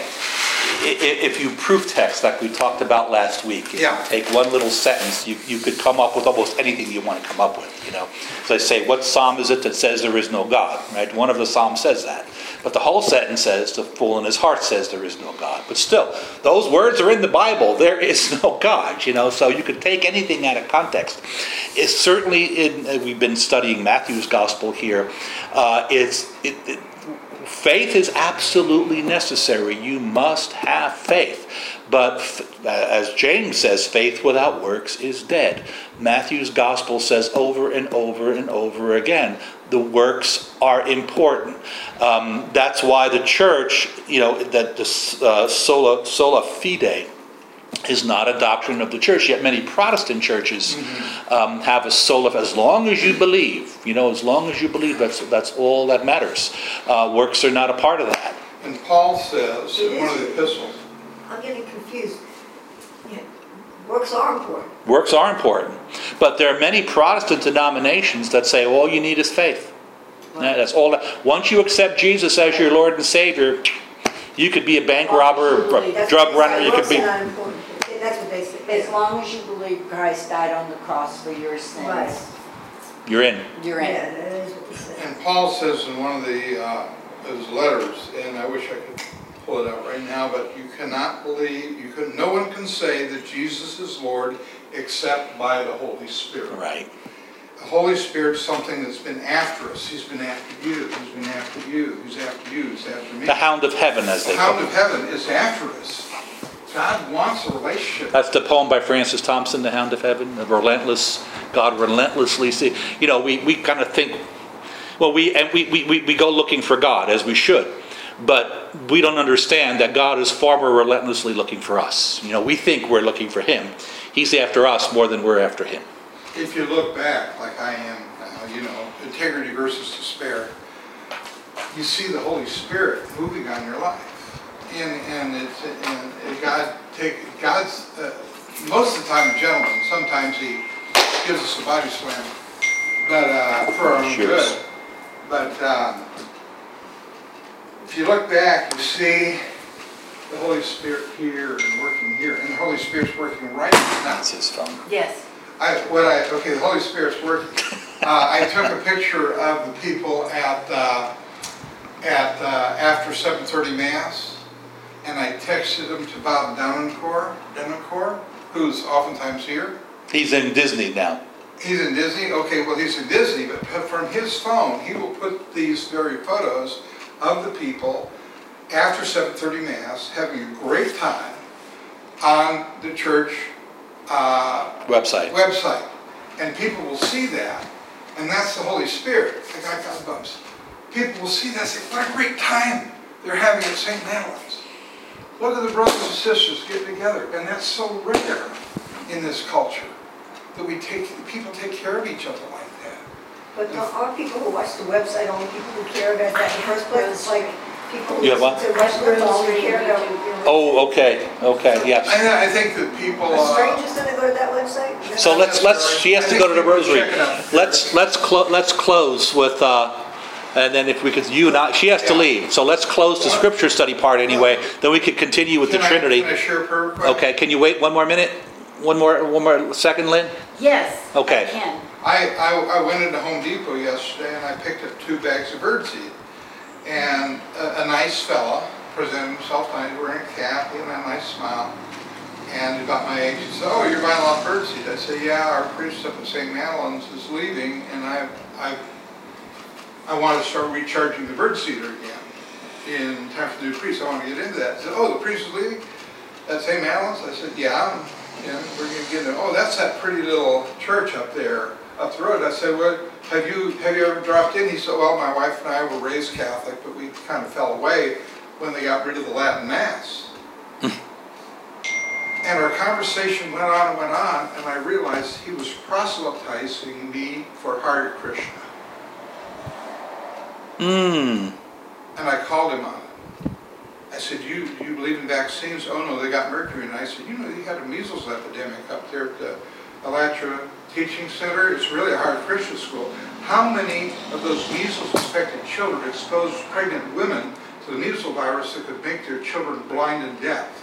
Speaker 2: if you proof text like we talked about last week, if
Speaker 4: yeah.
Speaker 2: you take one little sentence, you, you could come up with almost anything you want to come up with, you know. So I say, what psalm is it that says there is no God, right? One of the psalms says that. But the whole sentence says, the fool in his heart says there is no God. But still, those words are in the Bible. There is no God, you know. So you could take anything out of context. It's certainly, in, we've been studying Matthew's Gospel here. Uh, it's it, it, Faith is absolutely necessary. You must have faith. But as James says, faith without works is dead. Matthew's Gospel says over and over and over again, the works are important. Um, that's why the church, you know, that the uh, sola, sola fide is not a doctrine of the church. Yet many Protestant churches mm-hmm. um, have a sola, as long as you believe, you know, as long as you believe, that's that's all that matters. Uh, works are not a part of that.
Speaker 4: And Paul says in one of the epistles,
Speaker 3: I'm getting confused. Yeah. Works are important.
Speaker 2: Works are important. But there are many Protestant denominations that say all you need is faith. Right. That's all. That, once you accept Jesus as your Lord and Savior, you could be a bank robber, a drug runner, you could be...
Speaker 3: That's what they say.
Speaker 1: As long as you believe Christ died on the cross for your sins,
Speaker 3: Right.
Speaker 2: You're in.
Speaker 1: you're in.
Speaker 3: Yeah, that is what they say.
Speaker 4: and Paul says in one of the uh, his letters, and I wish I could pull it out right now, but you cannot believe, you can, no one can say that Jesus is Lord except by the Holy Spirit.
Speaker 2: Right.
Speaker 4: The Holy Spirit's something that's been after us. He's been after you. He's been after you. He's after you. He's after me.
Speaker 2: The hound of heaven, as they
Speaker 4: The
Speaker 2: call
Speaker 4: hound
Speaker 2: it.
Speaker 4: of heaven is after us. God wants a relationship.
Speaker 2: That's the poem by Francis Thompson, The Hound of Heaven, the relentless, God relentlessly see. You know, we, we kind of think, well, we and we, we, we go looking for God, as we should. But we don't understand that God is far more relentlessly looking for us. You know, we think we're looking for him. He's after us more than we're after him.
Speaker 4: If you look back, like I am now, you know, integrity versus despair, you see the Holy Spirit moving on your life. And, and, it's, and God take God's uh, most of the time a gentleman. Sometimes he gives us a body slam, but uh, for our own good. But um, if you look back, you see the Holy Spirit here and working here, and the Holy Spirit's working right now.
Speaker 2: That's his phone.
Speaker 1: Yes.
Speaker 4: I what I okay, the Holy Spirit's working. Uh, I took a picture of the people at uh, at uh, after seven thirty Mass. And I texted him to Bob Denoncourt, Denoncourt, who's oftentimes here.
Speaker 2: He's in Disney now.
Speaker 4: He's in Disney? Okay, well, he's in Disney, but from his phone, he will put these very photos of the people after seven thirty Mass having a great time on the church uh,
Speaker 2: website.
Speaker 4: website. And people will see that, And that's the Holy Spirit. I got goosebumps. People will see that and say, what a great time they're having at Saint Madeline's. Look at the brothers and sisters getting together. And that's so rare in this culture, that we take, people take care of each other like that.
Speaker 3: But aren't people who watch the website only people who care about that in the first place? It's like people who
Speaker 2: You have what?
Speaker 3: listen to Westbrook only care about, you know.
Speaker 2: Oh, okay, okay, yes.
Speaker 4: I, I think that people...
Speaker 3: Are
Speaker 4: Uh,
Speaker 3: strangers gonna go to that website?
Speaker 2: So let's, let's, she has to go to the rosary. Let's, let's, clo- let's close with, uh, and then if we could, you and I, she has to leave. So let's close the scripture study part anyway, then we could continue with the
Speaker 4: Can I-
Speaker 2: Trinity.
Speaker 4: Can I share a prayer request?
Speaker 2: Okay, can you wait one more minute? One more, one more second, Lynn?
Speaker 1: Yes,
Speaker 2: Okay.
Speaker 1: I can.
Speaker 4: I, I, I went into Home Depot yesterday and I picked up two bags of birdseed. And a, a nice fella presented himself nice, wearing a cap, he had a nice smile. And about my age, he said, oh, you're buying a lot of birdseed. I said, yeah, our priest up at Saint Madeline's is leaving and I, I, I want to start recharging the birdseeder again. In time for the new priest, I want to get into that. He said, oh, the priest is leaving at Saint Madeline's? I said, yeah, yeah, we're going to get into, oh, that's that pretty little church up there, up the road. I said, well, have you, have you ever dropped in? He said, well, my wife and I were raised Catholic, but we kind of fell away when they got rid of the Latin Mass. And our conversation went on and went on, and I realized he was proselytizing me for Hare Krishna.
Speaker 2: Mmm.
Speaker 4: And I called him on it. I said, you, do you believe in vaccines? Oh no, they got mercury. And I said, you know, you had a measles epidemic up there at the Alatra Teaching Center. It's really a Hare Krishna school. How many of those measles-infected children exposed pregnant women to the measles virus that could make their children blind and deaf?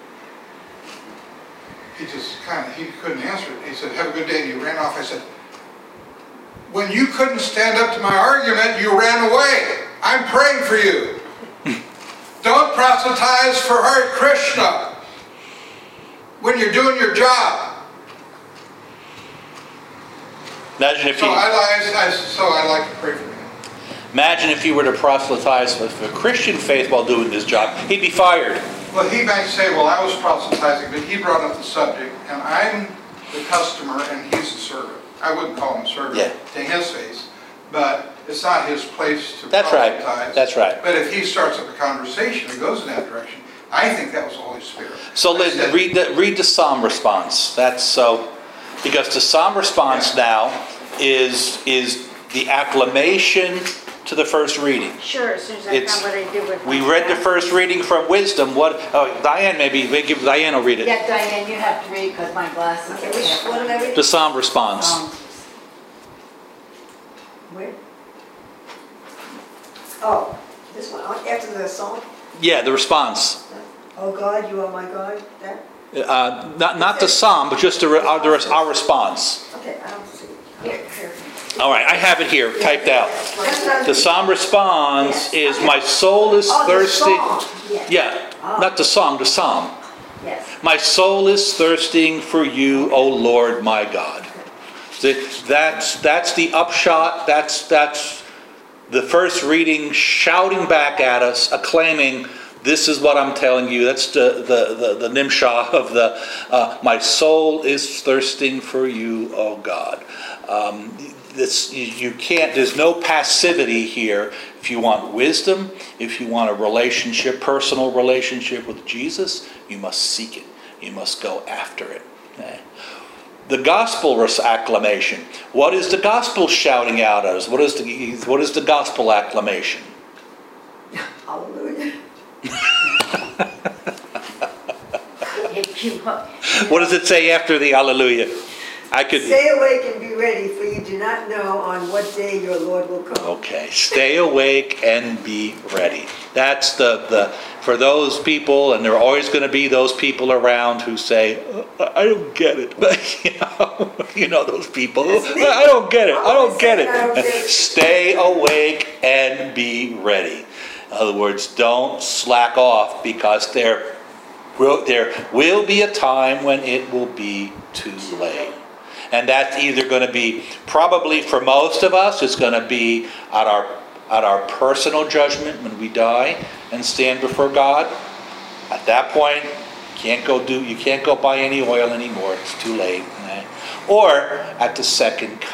Speaker 4: He just kind of, he couldn't answer it. He said, have a good day, and he ran off. I said, when you couldn't stand up to my argument, you ran away. I'm praying for you. Don't proselytize for Hare Krishna when you're doing your job.
Speaker 2: Imagine if
Speaker 4: So
Speaker 2: you,
Speaker 4: I, I, so I like to pray for him.
Speaker 2: imagine if you were to proselytize with the Christian faith while doing this job, he'd be fired.
Speaker 4: Well, he might say, well, I was proselytizing, but he brought up the subject, and I'm the customer and he's the servant. I wouldn't call him servant
Speaker 2: Yeah.
Speaker 4: to his face, but it's not his place to
Speaker 2: That's right.
Speaker 4: proselytize.
Speaker 2: That's right.
Speaker 4: But if he starts up a conversation and goes in that direction, I think that was the Holy Spirit.
Speaker 2: So
Speaker 4: I
Speaker 2: Lynn,
Speaker 4: said-
Speaker 2: read the, read the psalm response. That's so, because the psalm response now is, is the acclamation to the first reading.
Speaker 1: Sure, as soon as I
Speaker 2: It's-
Speaker 1: found what I did with
Speaker 2: We
Speaker 1: my
Speaker 2: read the
Speaker 1: staff.
Speaker 2: first reading from Wisdom. What, oh, Diane, maybe, we give, Diane will read it.
Speaker 1: Yeah, Diane, you have to read because my glasses
Speaker 3: Okay,
Speaker 1: are
Speaker 3: which,
Speaker 1: half
Speaker 3: what
Speaker 1: on.
Speaker 3: did I read?
Speaker 2: The psalm response.
Speaker 1: Um,
Speaker 3: Where? Oh, this one, oh, after the song?
Speaker 2: Yeah, the response.
Speaker 3: Oh God, you are my God, that?
Speaker 2: Uh, not, not the psalm, but just the, re- our, the, our response.
Speaker 3: Okay, I don't see. Here, here.
Speaker 2: All right, I have it here, typed out.
Speaker 3: That's what I was
Speaker 2: The psalm response is, my soul is
Speaker 3: Oh, the
Speaker 2: thirsty.
Speaker 3: song.
Speaker 1: Yes,
Speaker 2: Yeah, not the song, the psalm.
Speaker 1: yes.
Speaker 2: My soul is thirsting for you, O Lord my God. See, That's, that's the upshot, that's, that's the first reading shouting back at us, acclaiming, this is what I'm telling you. That's the, the, the, the nimshah of the, uh, my soul is thirsting for you, O God. Um, this, you, you can't, there's no passivity here. If you want wisdom, if you want a relationship, personal relationship with Jesus, you must seek it. You must go after it. Okay? The gospel acclamation. What is the gospel shouting out at us? What is the, what is the gospel acclamation?
Speaker 3: Hallelujah.
Speaker 1: If you,
Speaker 2: What does it say after the hallelujah? I could,
Speaker 3: Stay awake and be ready, for you do not know on what day your Lord will come.
Speaker 2: okay, stay awake and be ready. That's the, the, for those people, and there are always going to be those people around who say, I don't get it. But, you know, you know those people. I don't get it. I don't get it. Stay awake and be ready. In other words, don't slack off, because there will, there will be a time when it will be too late. And that's either going to be, probably for most of us, it's going to be at our at our personal judgment when we die and stand before God. At that point, you can't go do you can't go buy any oil anymore. It's too late. Okay? Or at the second coming,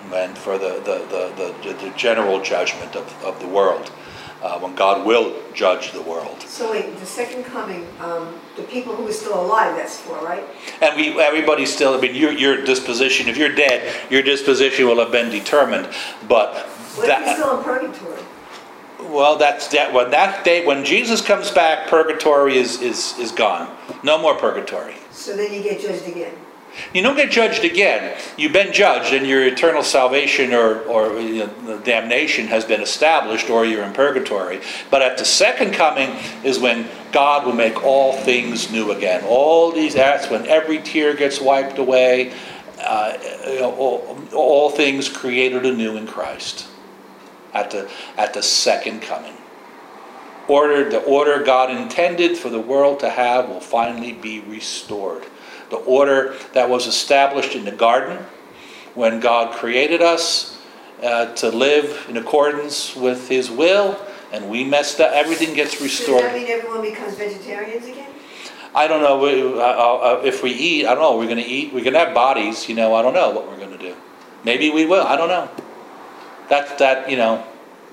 Speaker 2: and for the, the, the, the, the general judgment of, of the world, uh, when God will judge the world.
Speaker 3: So wait, the second coming, um, the people who are still alive, that's for, right?
Speaker 2: And we, everybody's still, I mean, your, your disposition, if you're dead, your disposition will have been determined, but
Speaker 3: What
Speaker 2: that...
Speaker 3: if you're still in purgatory?
Speaker 2: Well, that's that. When that day, when Jesus comes back, purgatory is is is gone. No more purgatory.
Speaker 3: So then you get judged again?
Speaker 2: You don't get judged again. You've been judged, and your eternal salvation or or you know, damnation has been established, or you're in purgatory. But at the second coming is when God will make all things new again. All these acts, when every tear gets wiped away, uh, you know, all, all things created anew in Christ. At the, at the second coming. Order, the order God intended for the world to have will finally be restored. The order that was established in the garden when God created us uh, to live in accordance with His will, and we messed up, everything gets restored.
Speaker 3: Does that mean everyone becomes vegetarians again?
Speaker 2: I don't know uh, uh, if we eat, I don't know, we're going to eat, we're going to have bodies, you know, I don't know what we're going to do. Maybe we will, I don't know. That, that, you know.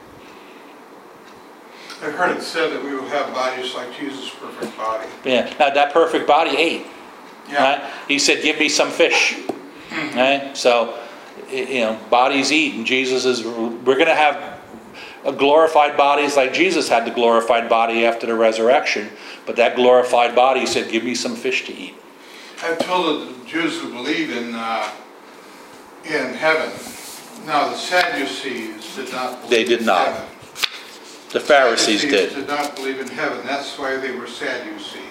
Speaker 4: I've heard it said that we will have bodies like Jesus' perfect body.
Speaker 2: Yeah, now that perfect body ate.
Speaker 4: Yeah.
Speaker 2: Right? He said, give me some fish. Right? So, you know, bodies eat. And Jesus is, we're going to have glorified bodies like Jesus had the glorified body after the resurrection. But that glorified body, he said, give me some fish to eat.
Speaker 4: I've told the Jews who believe in, uh, in heaven. Now, the Sadducees did not believe
Speaker 2: They did
Speaker 4: in
Speaker 2: not.
Speaker 4: heaven.
Speaker 2: The Pharisees
Speaker 4: Sadducees
Speaker 2: did.
Speaker 4: did not believe in heaven. That's why they were sad, you see.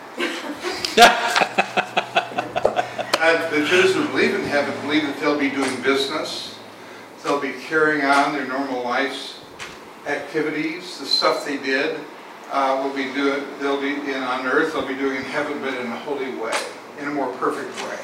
Speaker 4: uh, the Jews who believe in heaven believe that they'll be doing business. They'll be carrying on their normal life's activities. The stuff they did uh, will be doing, they'll be in on earth, they'll be doing in heaven, but in a holy way, in a more perfect way.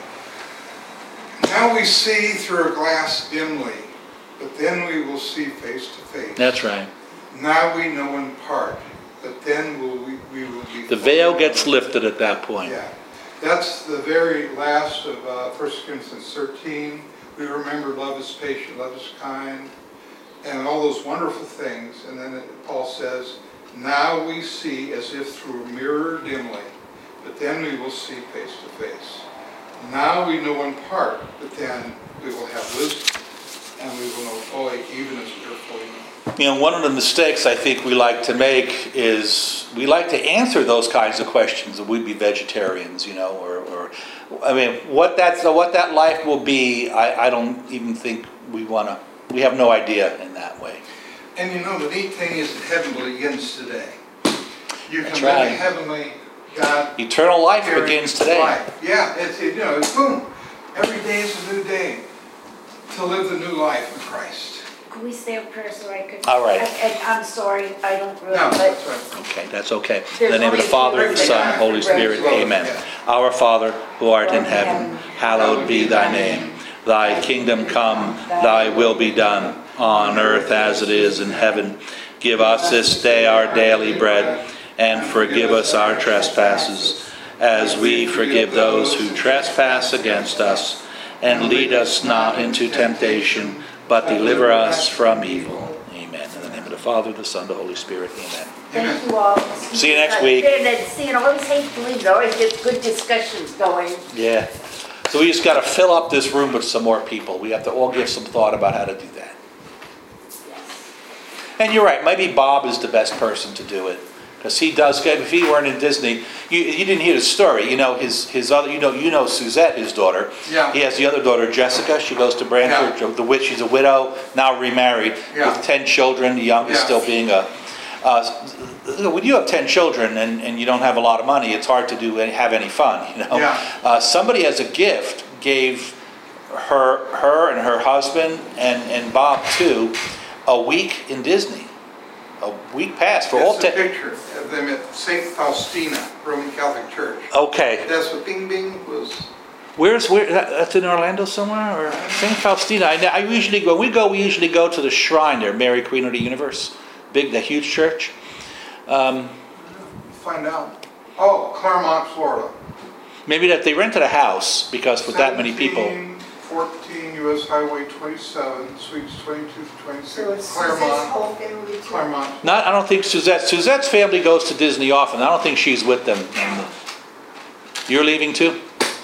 Speaker 4: Now we see through a glass dimly, but then we will see face to face.
Speaker 2: That's right.
Speaker 4: Now we know in part, but then will we, we will be...
Speaker 2: The veil gets lifted at that point.
Speaker 4: Yeah. That's the very last of uh, First Corinthians thirteen. We remember love is patient, love is kind, and all those wonderful things. And then it, Paul says, now we see as if through a mirror dimly, but then we will see face to face. Now we know in part, but then we will have wisdom, and we will know fully, even as we are fully known.
Speaker 2: You know, one of the mistakes I think we like to make is we like to answer those kinds of questions. That we'd be vegetarians, you know, or, or I mean, what that's what that life will be. I, I don't even think we want to. We have no idea in that way.
Speaker 4: And you know, the neat thing is that heaven begins today. You
Speaker 2: That's
Speaker 4: can live
Speaker 2: right.
Speaker 4: a heavenly God.
Speaker 2: Eternal life begins today.
Speaker 4: Life. Yeah, it's you know, it's boom. Every day is a new day to live the new life in Christ.
Speaker 1: Could we say a prayer so I could?
Speaker 2: All right.
Speaker 1: I, and I'm sorry, I don't really,
Speaker 4: No,
Speaker 1: but
Speaker 4: that's right.
Speaker 2: Okay, that's okay. In
Speaker 1: There's
Speaker 2: the name of the
Speaker 1: only
Speaker 2: Father, the
Speaker 1: one
Speaker 2: Son, and
Speaker 1: thing.
Speaker 2: Holy Spirit, amen.
Speaker 4: Yeah.
Speaker 2: Our Father, who art in heaven, hallowed be thy name. Thy kingdom come, thy will be done, on earth as it is in heaven. Give us this day our daily bread, and forgive us our trespasses, as we forgive those who trespass against us. And lead us not into temptation, but deliver us from evil. Amen. In the name of the Father, the Son, the Holy Spirit. Amen.
Speaker 1: thank you all.
Speaker 2: See you next week.
Speaker 1: And then, see, and I always hate to leave, there always get good discussions going.
Speaker 2: Yeah. So we just got to fill up this room with some more people. We have to all give some thought about how to do that. And you're right. Maybe Bob is the best person to do it. Because he does, if he weren't in Disney, you, you didn't hear the story. You know, his, his other, you know, you know Suzette, his daughter.
Speaker 4: Yeah.
Speaker 2: He has the other daughter, Jessica. She goes to Branford.
Speaker 4: Yeah.
Speaker 2: The witch, she's a widow, now remarried,
Speaker 4: Yeah.
Speaker 2: with ten children, the youngest
Speaker 4: Yeah.
Speaker 2: still being a... Uh, when you have ten children and, and you don't have a lot of money, it's hard to do any, have any fun, you know.
Speaker 4: Yeah.
Speaker 2: Uh, somebody as a gift gave her her and her husband and, and Bob too a week in Disney. A week pass for all
Speaker 4: That's a
Speaker 2: ten.
Speaker 4: picture of them at Saint Faustina, Roman Catholic Church.
Speaker 2: Okay.
Speaker 4: That's what Bing Bing was.
Speaker 2: Where's where? that- That's in Orlando somewhere, or Saint Faustina. I, I usually when we go, we usually go to the shrine there, Mary Queen of the Universe, big, the huge church. Um,
Speaker 4: Find out. Oh, Claremont, Florida.
Speaker 2: maybe that they rented a house because with that many people.
Speaker 4: seventeen fourteen U S Highway twenty-seven, Suites twenty-two to
Speaker 3: So
Speaker 4: twenty-six,
Speaker 3: it's Suzette's
Speaker 4: Claremont,
Speaker 3: whole family too?
Speaker 4: Claremont.
Speaker 2: Not, I don't think Suzette, Suzette's family goes to Disney often. I don't think she's with them. You're leaving too?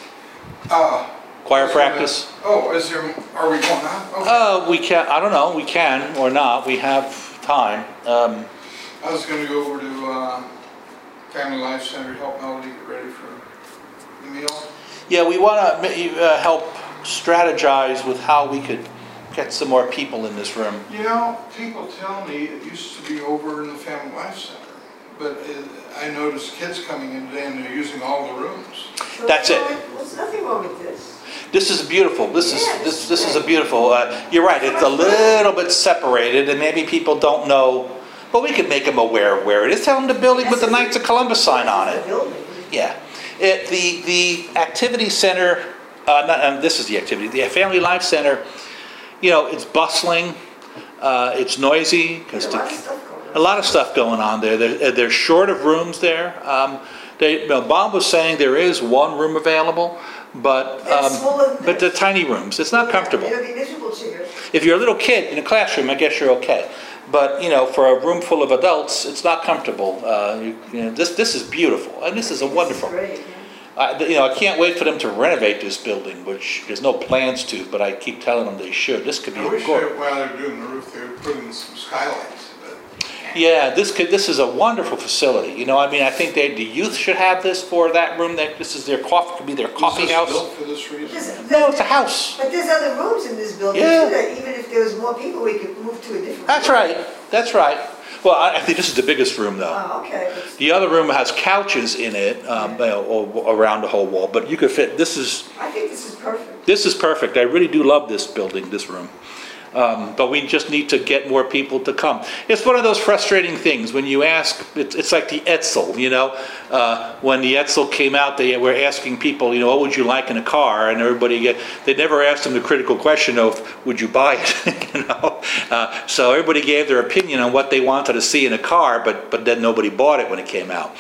Speaker 4: Uh,
Speaker 2: Choir
Speaker 4: is there a-
Speaker 2: practice?
Speaker 4: Oh, is there, are we going on? Okay.
Speaker 2: Uh, we can, I don't know, we can or not. We have time. Um,
Speaker 4: I was gonna go over to, uh, Family Life Center, to help Melody get ready for the meal.
Speaker 2: Yeah, we want to uh, help strategize with how we could get some more people in this room.
Speaker 4: You know, people tell me it used to be over in the Family Life Center, but it, I noticed kids coming in today and they're using all the rooms.
Speaker 3: So
Speaker 2: That's it.
Speaker 3: There's nothing wrong with this.
Speaker 2: This is beautiful. This is
Speaker 3: Yeah,
Speaker 2: this
Speaker 3: this
Speaker 2: this
Speaker 3: is
Speaker 2: is a beautiful. Uh, you're right. It's a little bit separated, and maybe people don't know. But we could make them aware of where it is. Tell them the building with the Knights of Columbus sign on
Speaker 3: This is
Speaker 2: it.
Speaker 3: the building.
Speaker 2: Yeah. It, the the activity center. Uh, not, um, this is the activity. The Family Life Center. You know, it's bustling. Uh, it's noisy because
Speaker 3: There's a lot of stuff going on.
Speaker 2: a lot of stuff going on there. They're, they're short of rooms there. Um, they, you know, Bob was saying there is one room available, but
Speaker 3: It's
Speaker 2: um,
Speaker 3: smaller than
Speaker 2: but the
Speaker 3: this.
Speaker 2: tiny rooms. It's not comfortable.
Speaker 3: It'll be miserable chairs.
Speaker 2: If you're a little kid in a classroom, I guess you're okay. But you know, for a room full of adults, it's not comfortable. Uh, you, you know, this this is beautiful, and this is a wonderful.
Speaker 3: This is great, yeah.
Speaker 2: I, you know, I can't wait for them to renovate this building, which there's no plans to, but I keep telling them they should. This could be
Speaker 4: I
Speaker 2: a
Speaker 4: wish
Speaker 2: good.
Speaker 4: they, while they're doing the roof, they would put in some skylights, but.
Speaker 2: Yeah, this could. This is a wonderful facility. You know, I mean, I think they, the youth should have this for that room. That this is their coffee. Could be their coffee
Speaker 4: Was this
Speaker 2: house.
Speaker 4: built for this reason?
Speaker 3: There's-
Speaker 2: No, it's a house.
Speaker 3: But there's other rooms in this building
Speaker 2: Yeah.
Speaker 3: too, that even if there was more people, we could move to a different.
Speaker 2: That's
Speaker 3: room.
Speaker 2: right. That's right. Well, I, I think this is the biggest room, though.
Speaker 3: Oh, okay. But
Speaker 2: The other room has couches in it, um, you know, o- around the whole wall, but you could fit, this is,
Speaker 3: I think this is perfect.
Speaker 2: this is perfect. I really do love this building, this room. Um, but we just need to get more people to come. It's one of those frustrating things when you ask, it's, it's like the Edsel, you know, uh, when the Edsel came out, they were asking people, you know, what would you like in a car? And everybody get, they never asked them the critical question of, would you buy it? you know, uh, so everybody gave their opinion on what they wanted to see in a car, but but then nobody bought it when it came out.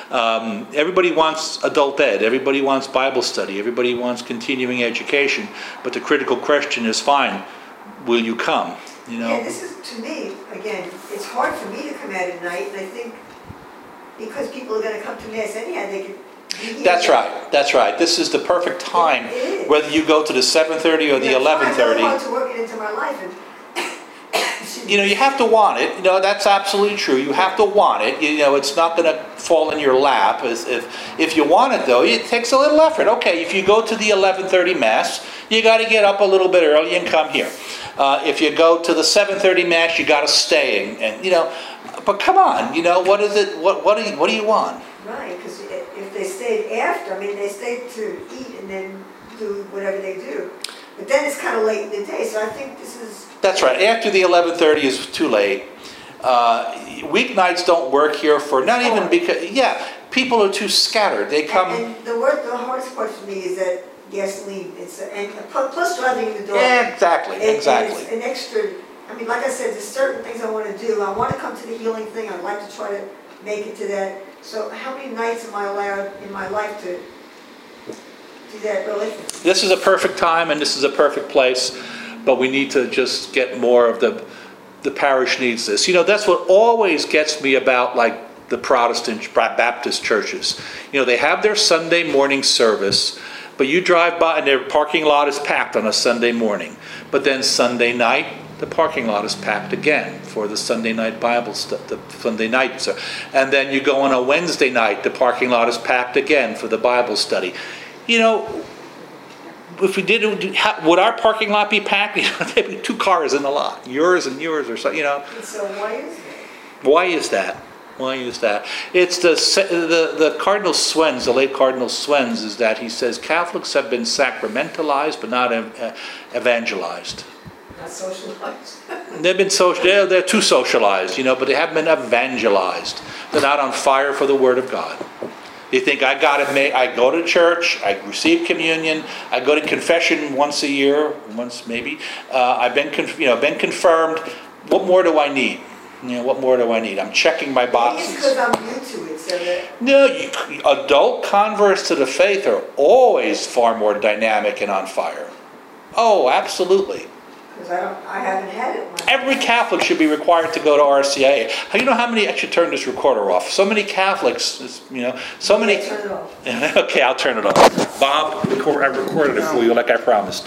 Speaker 2: Um, everybody wants adult ed, everybody wants Bible study, everybody wants continuing education, but the critical question is, fine, will you come? You know.
Speaker 3: Yeah, this is, to me, again, it's hard for me to come out at night, and I think because people are gonna come to Mass anyhow, they could be here.
Speaker 2: That's right. That's right. This is the perfect time,
Speaker 3: It is.
Speaker 2: whether you go to the seven thirty or the
Speaker 3: Yeah,
Speaker 2: eleven
Speaker 3: it's really hard
Speaker 2: thirty.
Speaker 3: to work it into my life, and
Speaker 2: You know, you have to want it. You know, that's absolutely true. You have to want it. You know, it's not going to fall in your lap. As if if you want it, though, it takes a little effort. Okay, if you go to the eleven thirty Mass, you got to get up a little bit early and come here. Uh, if you go to the seven thirty Mass, you got to stay. And, and, you know, but come on, you know, what is it? What what do you, what do you want?
Speaker 3: right, because if they stayed after, I mean, they stayed to eat and then do whatever they do. But then it's kind of late in the day, so I think this is.
Speaker 2: That's right. After the eleven thirty is too late. Uh, weeknights don't work here for, not even because, yeah, people are too scattered. They come.
Speaker 3: And, and the work, the hardest part for me is that gasoline. It's and pl- plus driving in the dark.
Speaker 2: Exactly,
Speaker 3: And- and
Speaker 2: exactly.
Speaker 3: it's an extra. I mean, like I said, there's certain things I want to do. I want to come to the healing thing. I'd like to try to make it to that. So, how many nights am I allowed in my life to do that? Really?
Speaker 2: This is a perfect time and this is a perfect place, but we need to just get more of the, the parish needs this. You know, that's what always gets me about like the Protestant Baptist churches. You know, they have their Sunday morning service, but you drive by and their parking lot is packed on a Sunday morning. But then Sunday night, the parking lot is packed again for the Sunday night Bible study, the Sunday night. So, and then you go on a Wednesday night, the parking lot is packed again for the Bible study. You know, if we did, would our parking lot be packed? You know, there'd be two cars in the lot, yours and yours, or something. You know,
Speaker 3: And so why is that?
Speaker 2: why is that? Why is that? It's the the the Cardinal Swens, the late Cardinal Swens, is that he says Catholics have been sacramentalized but not uh, evangelized.
Speaker 3: Not socialized.
Speaker 2: They've been social. They're, they're too socialized, you know, but they haven't been evangelized. They're not on fire for the Word of God. You think I got to make? I go to church. I receive communion. I go to confession once a year, once maybe. Uh, I've been, conf- you know, been confirmed. What more do I need? You know, what more do I need? I'm checking my
Speaker 3: It's
Speaker 2: boxes.
Speaker 3: because I'm new to it, so that.
Speaker 2: No, you, adult converts to the faith are always far more dynamic and on fire. Oh, absolutely.
Speaker 3: Because I don't, I haven't had it. when-
Speaker 2: Every Catholic should be required to go to R C I A. How, you know how many, I should turn this recorder off. So many Catholics, is- you know, so many.
Speaker 3: Yeah, turn it off.
Speaker 2: Okay, I'll turn it off. Bob, record- I recorded it for you like I promised.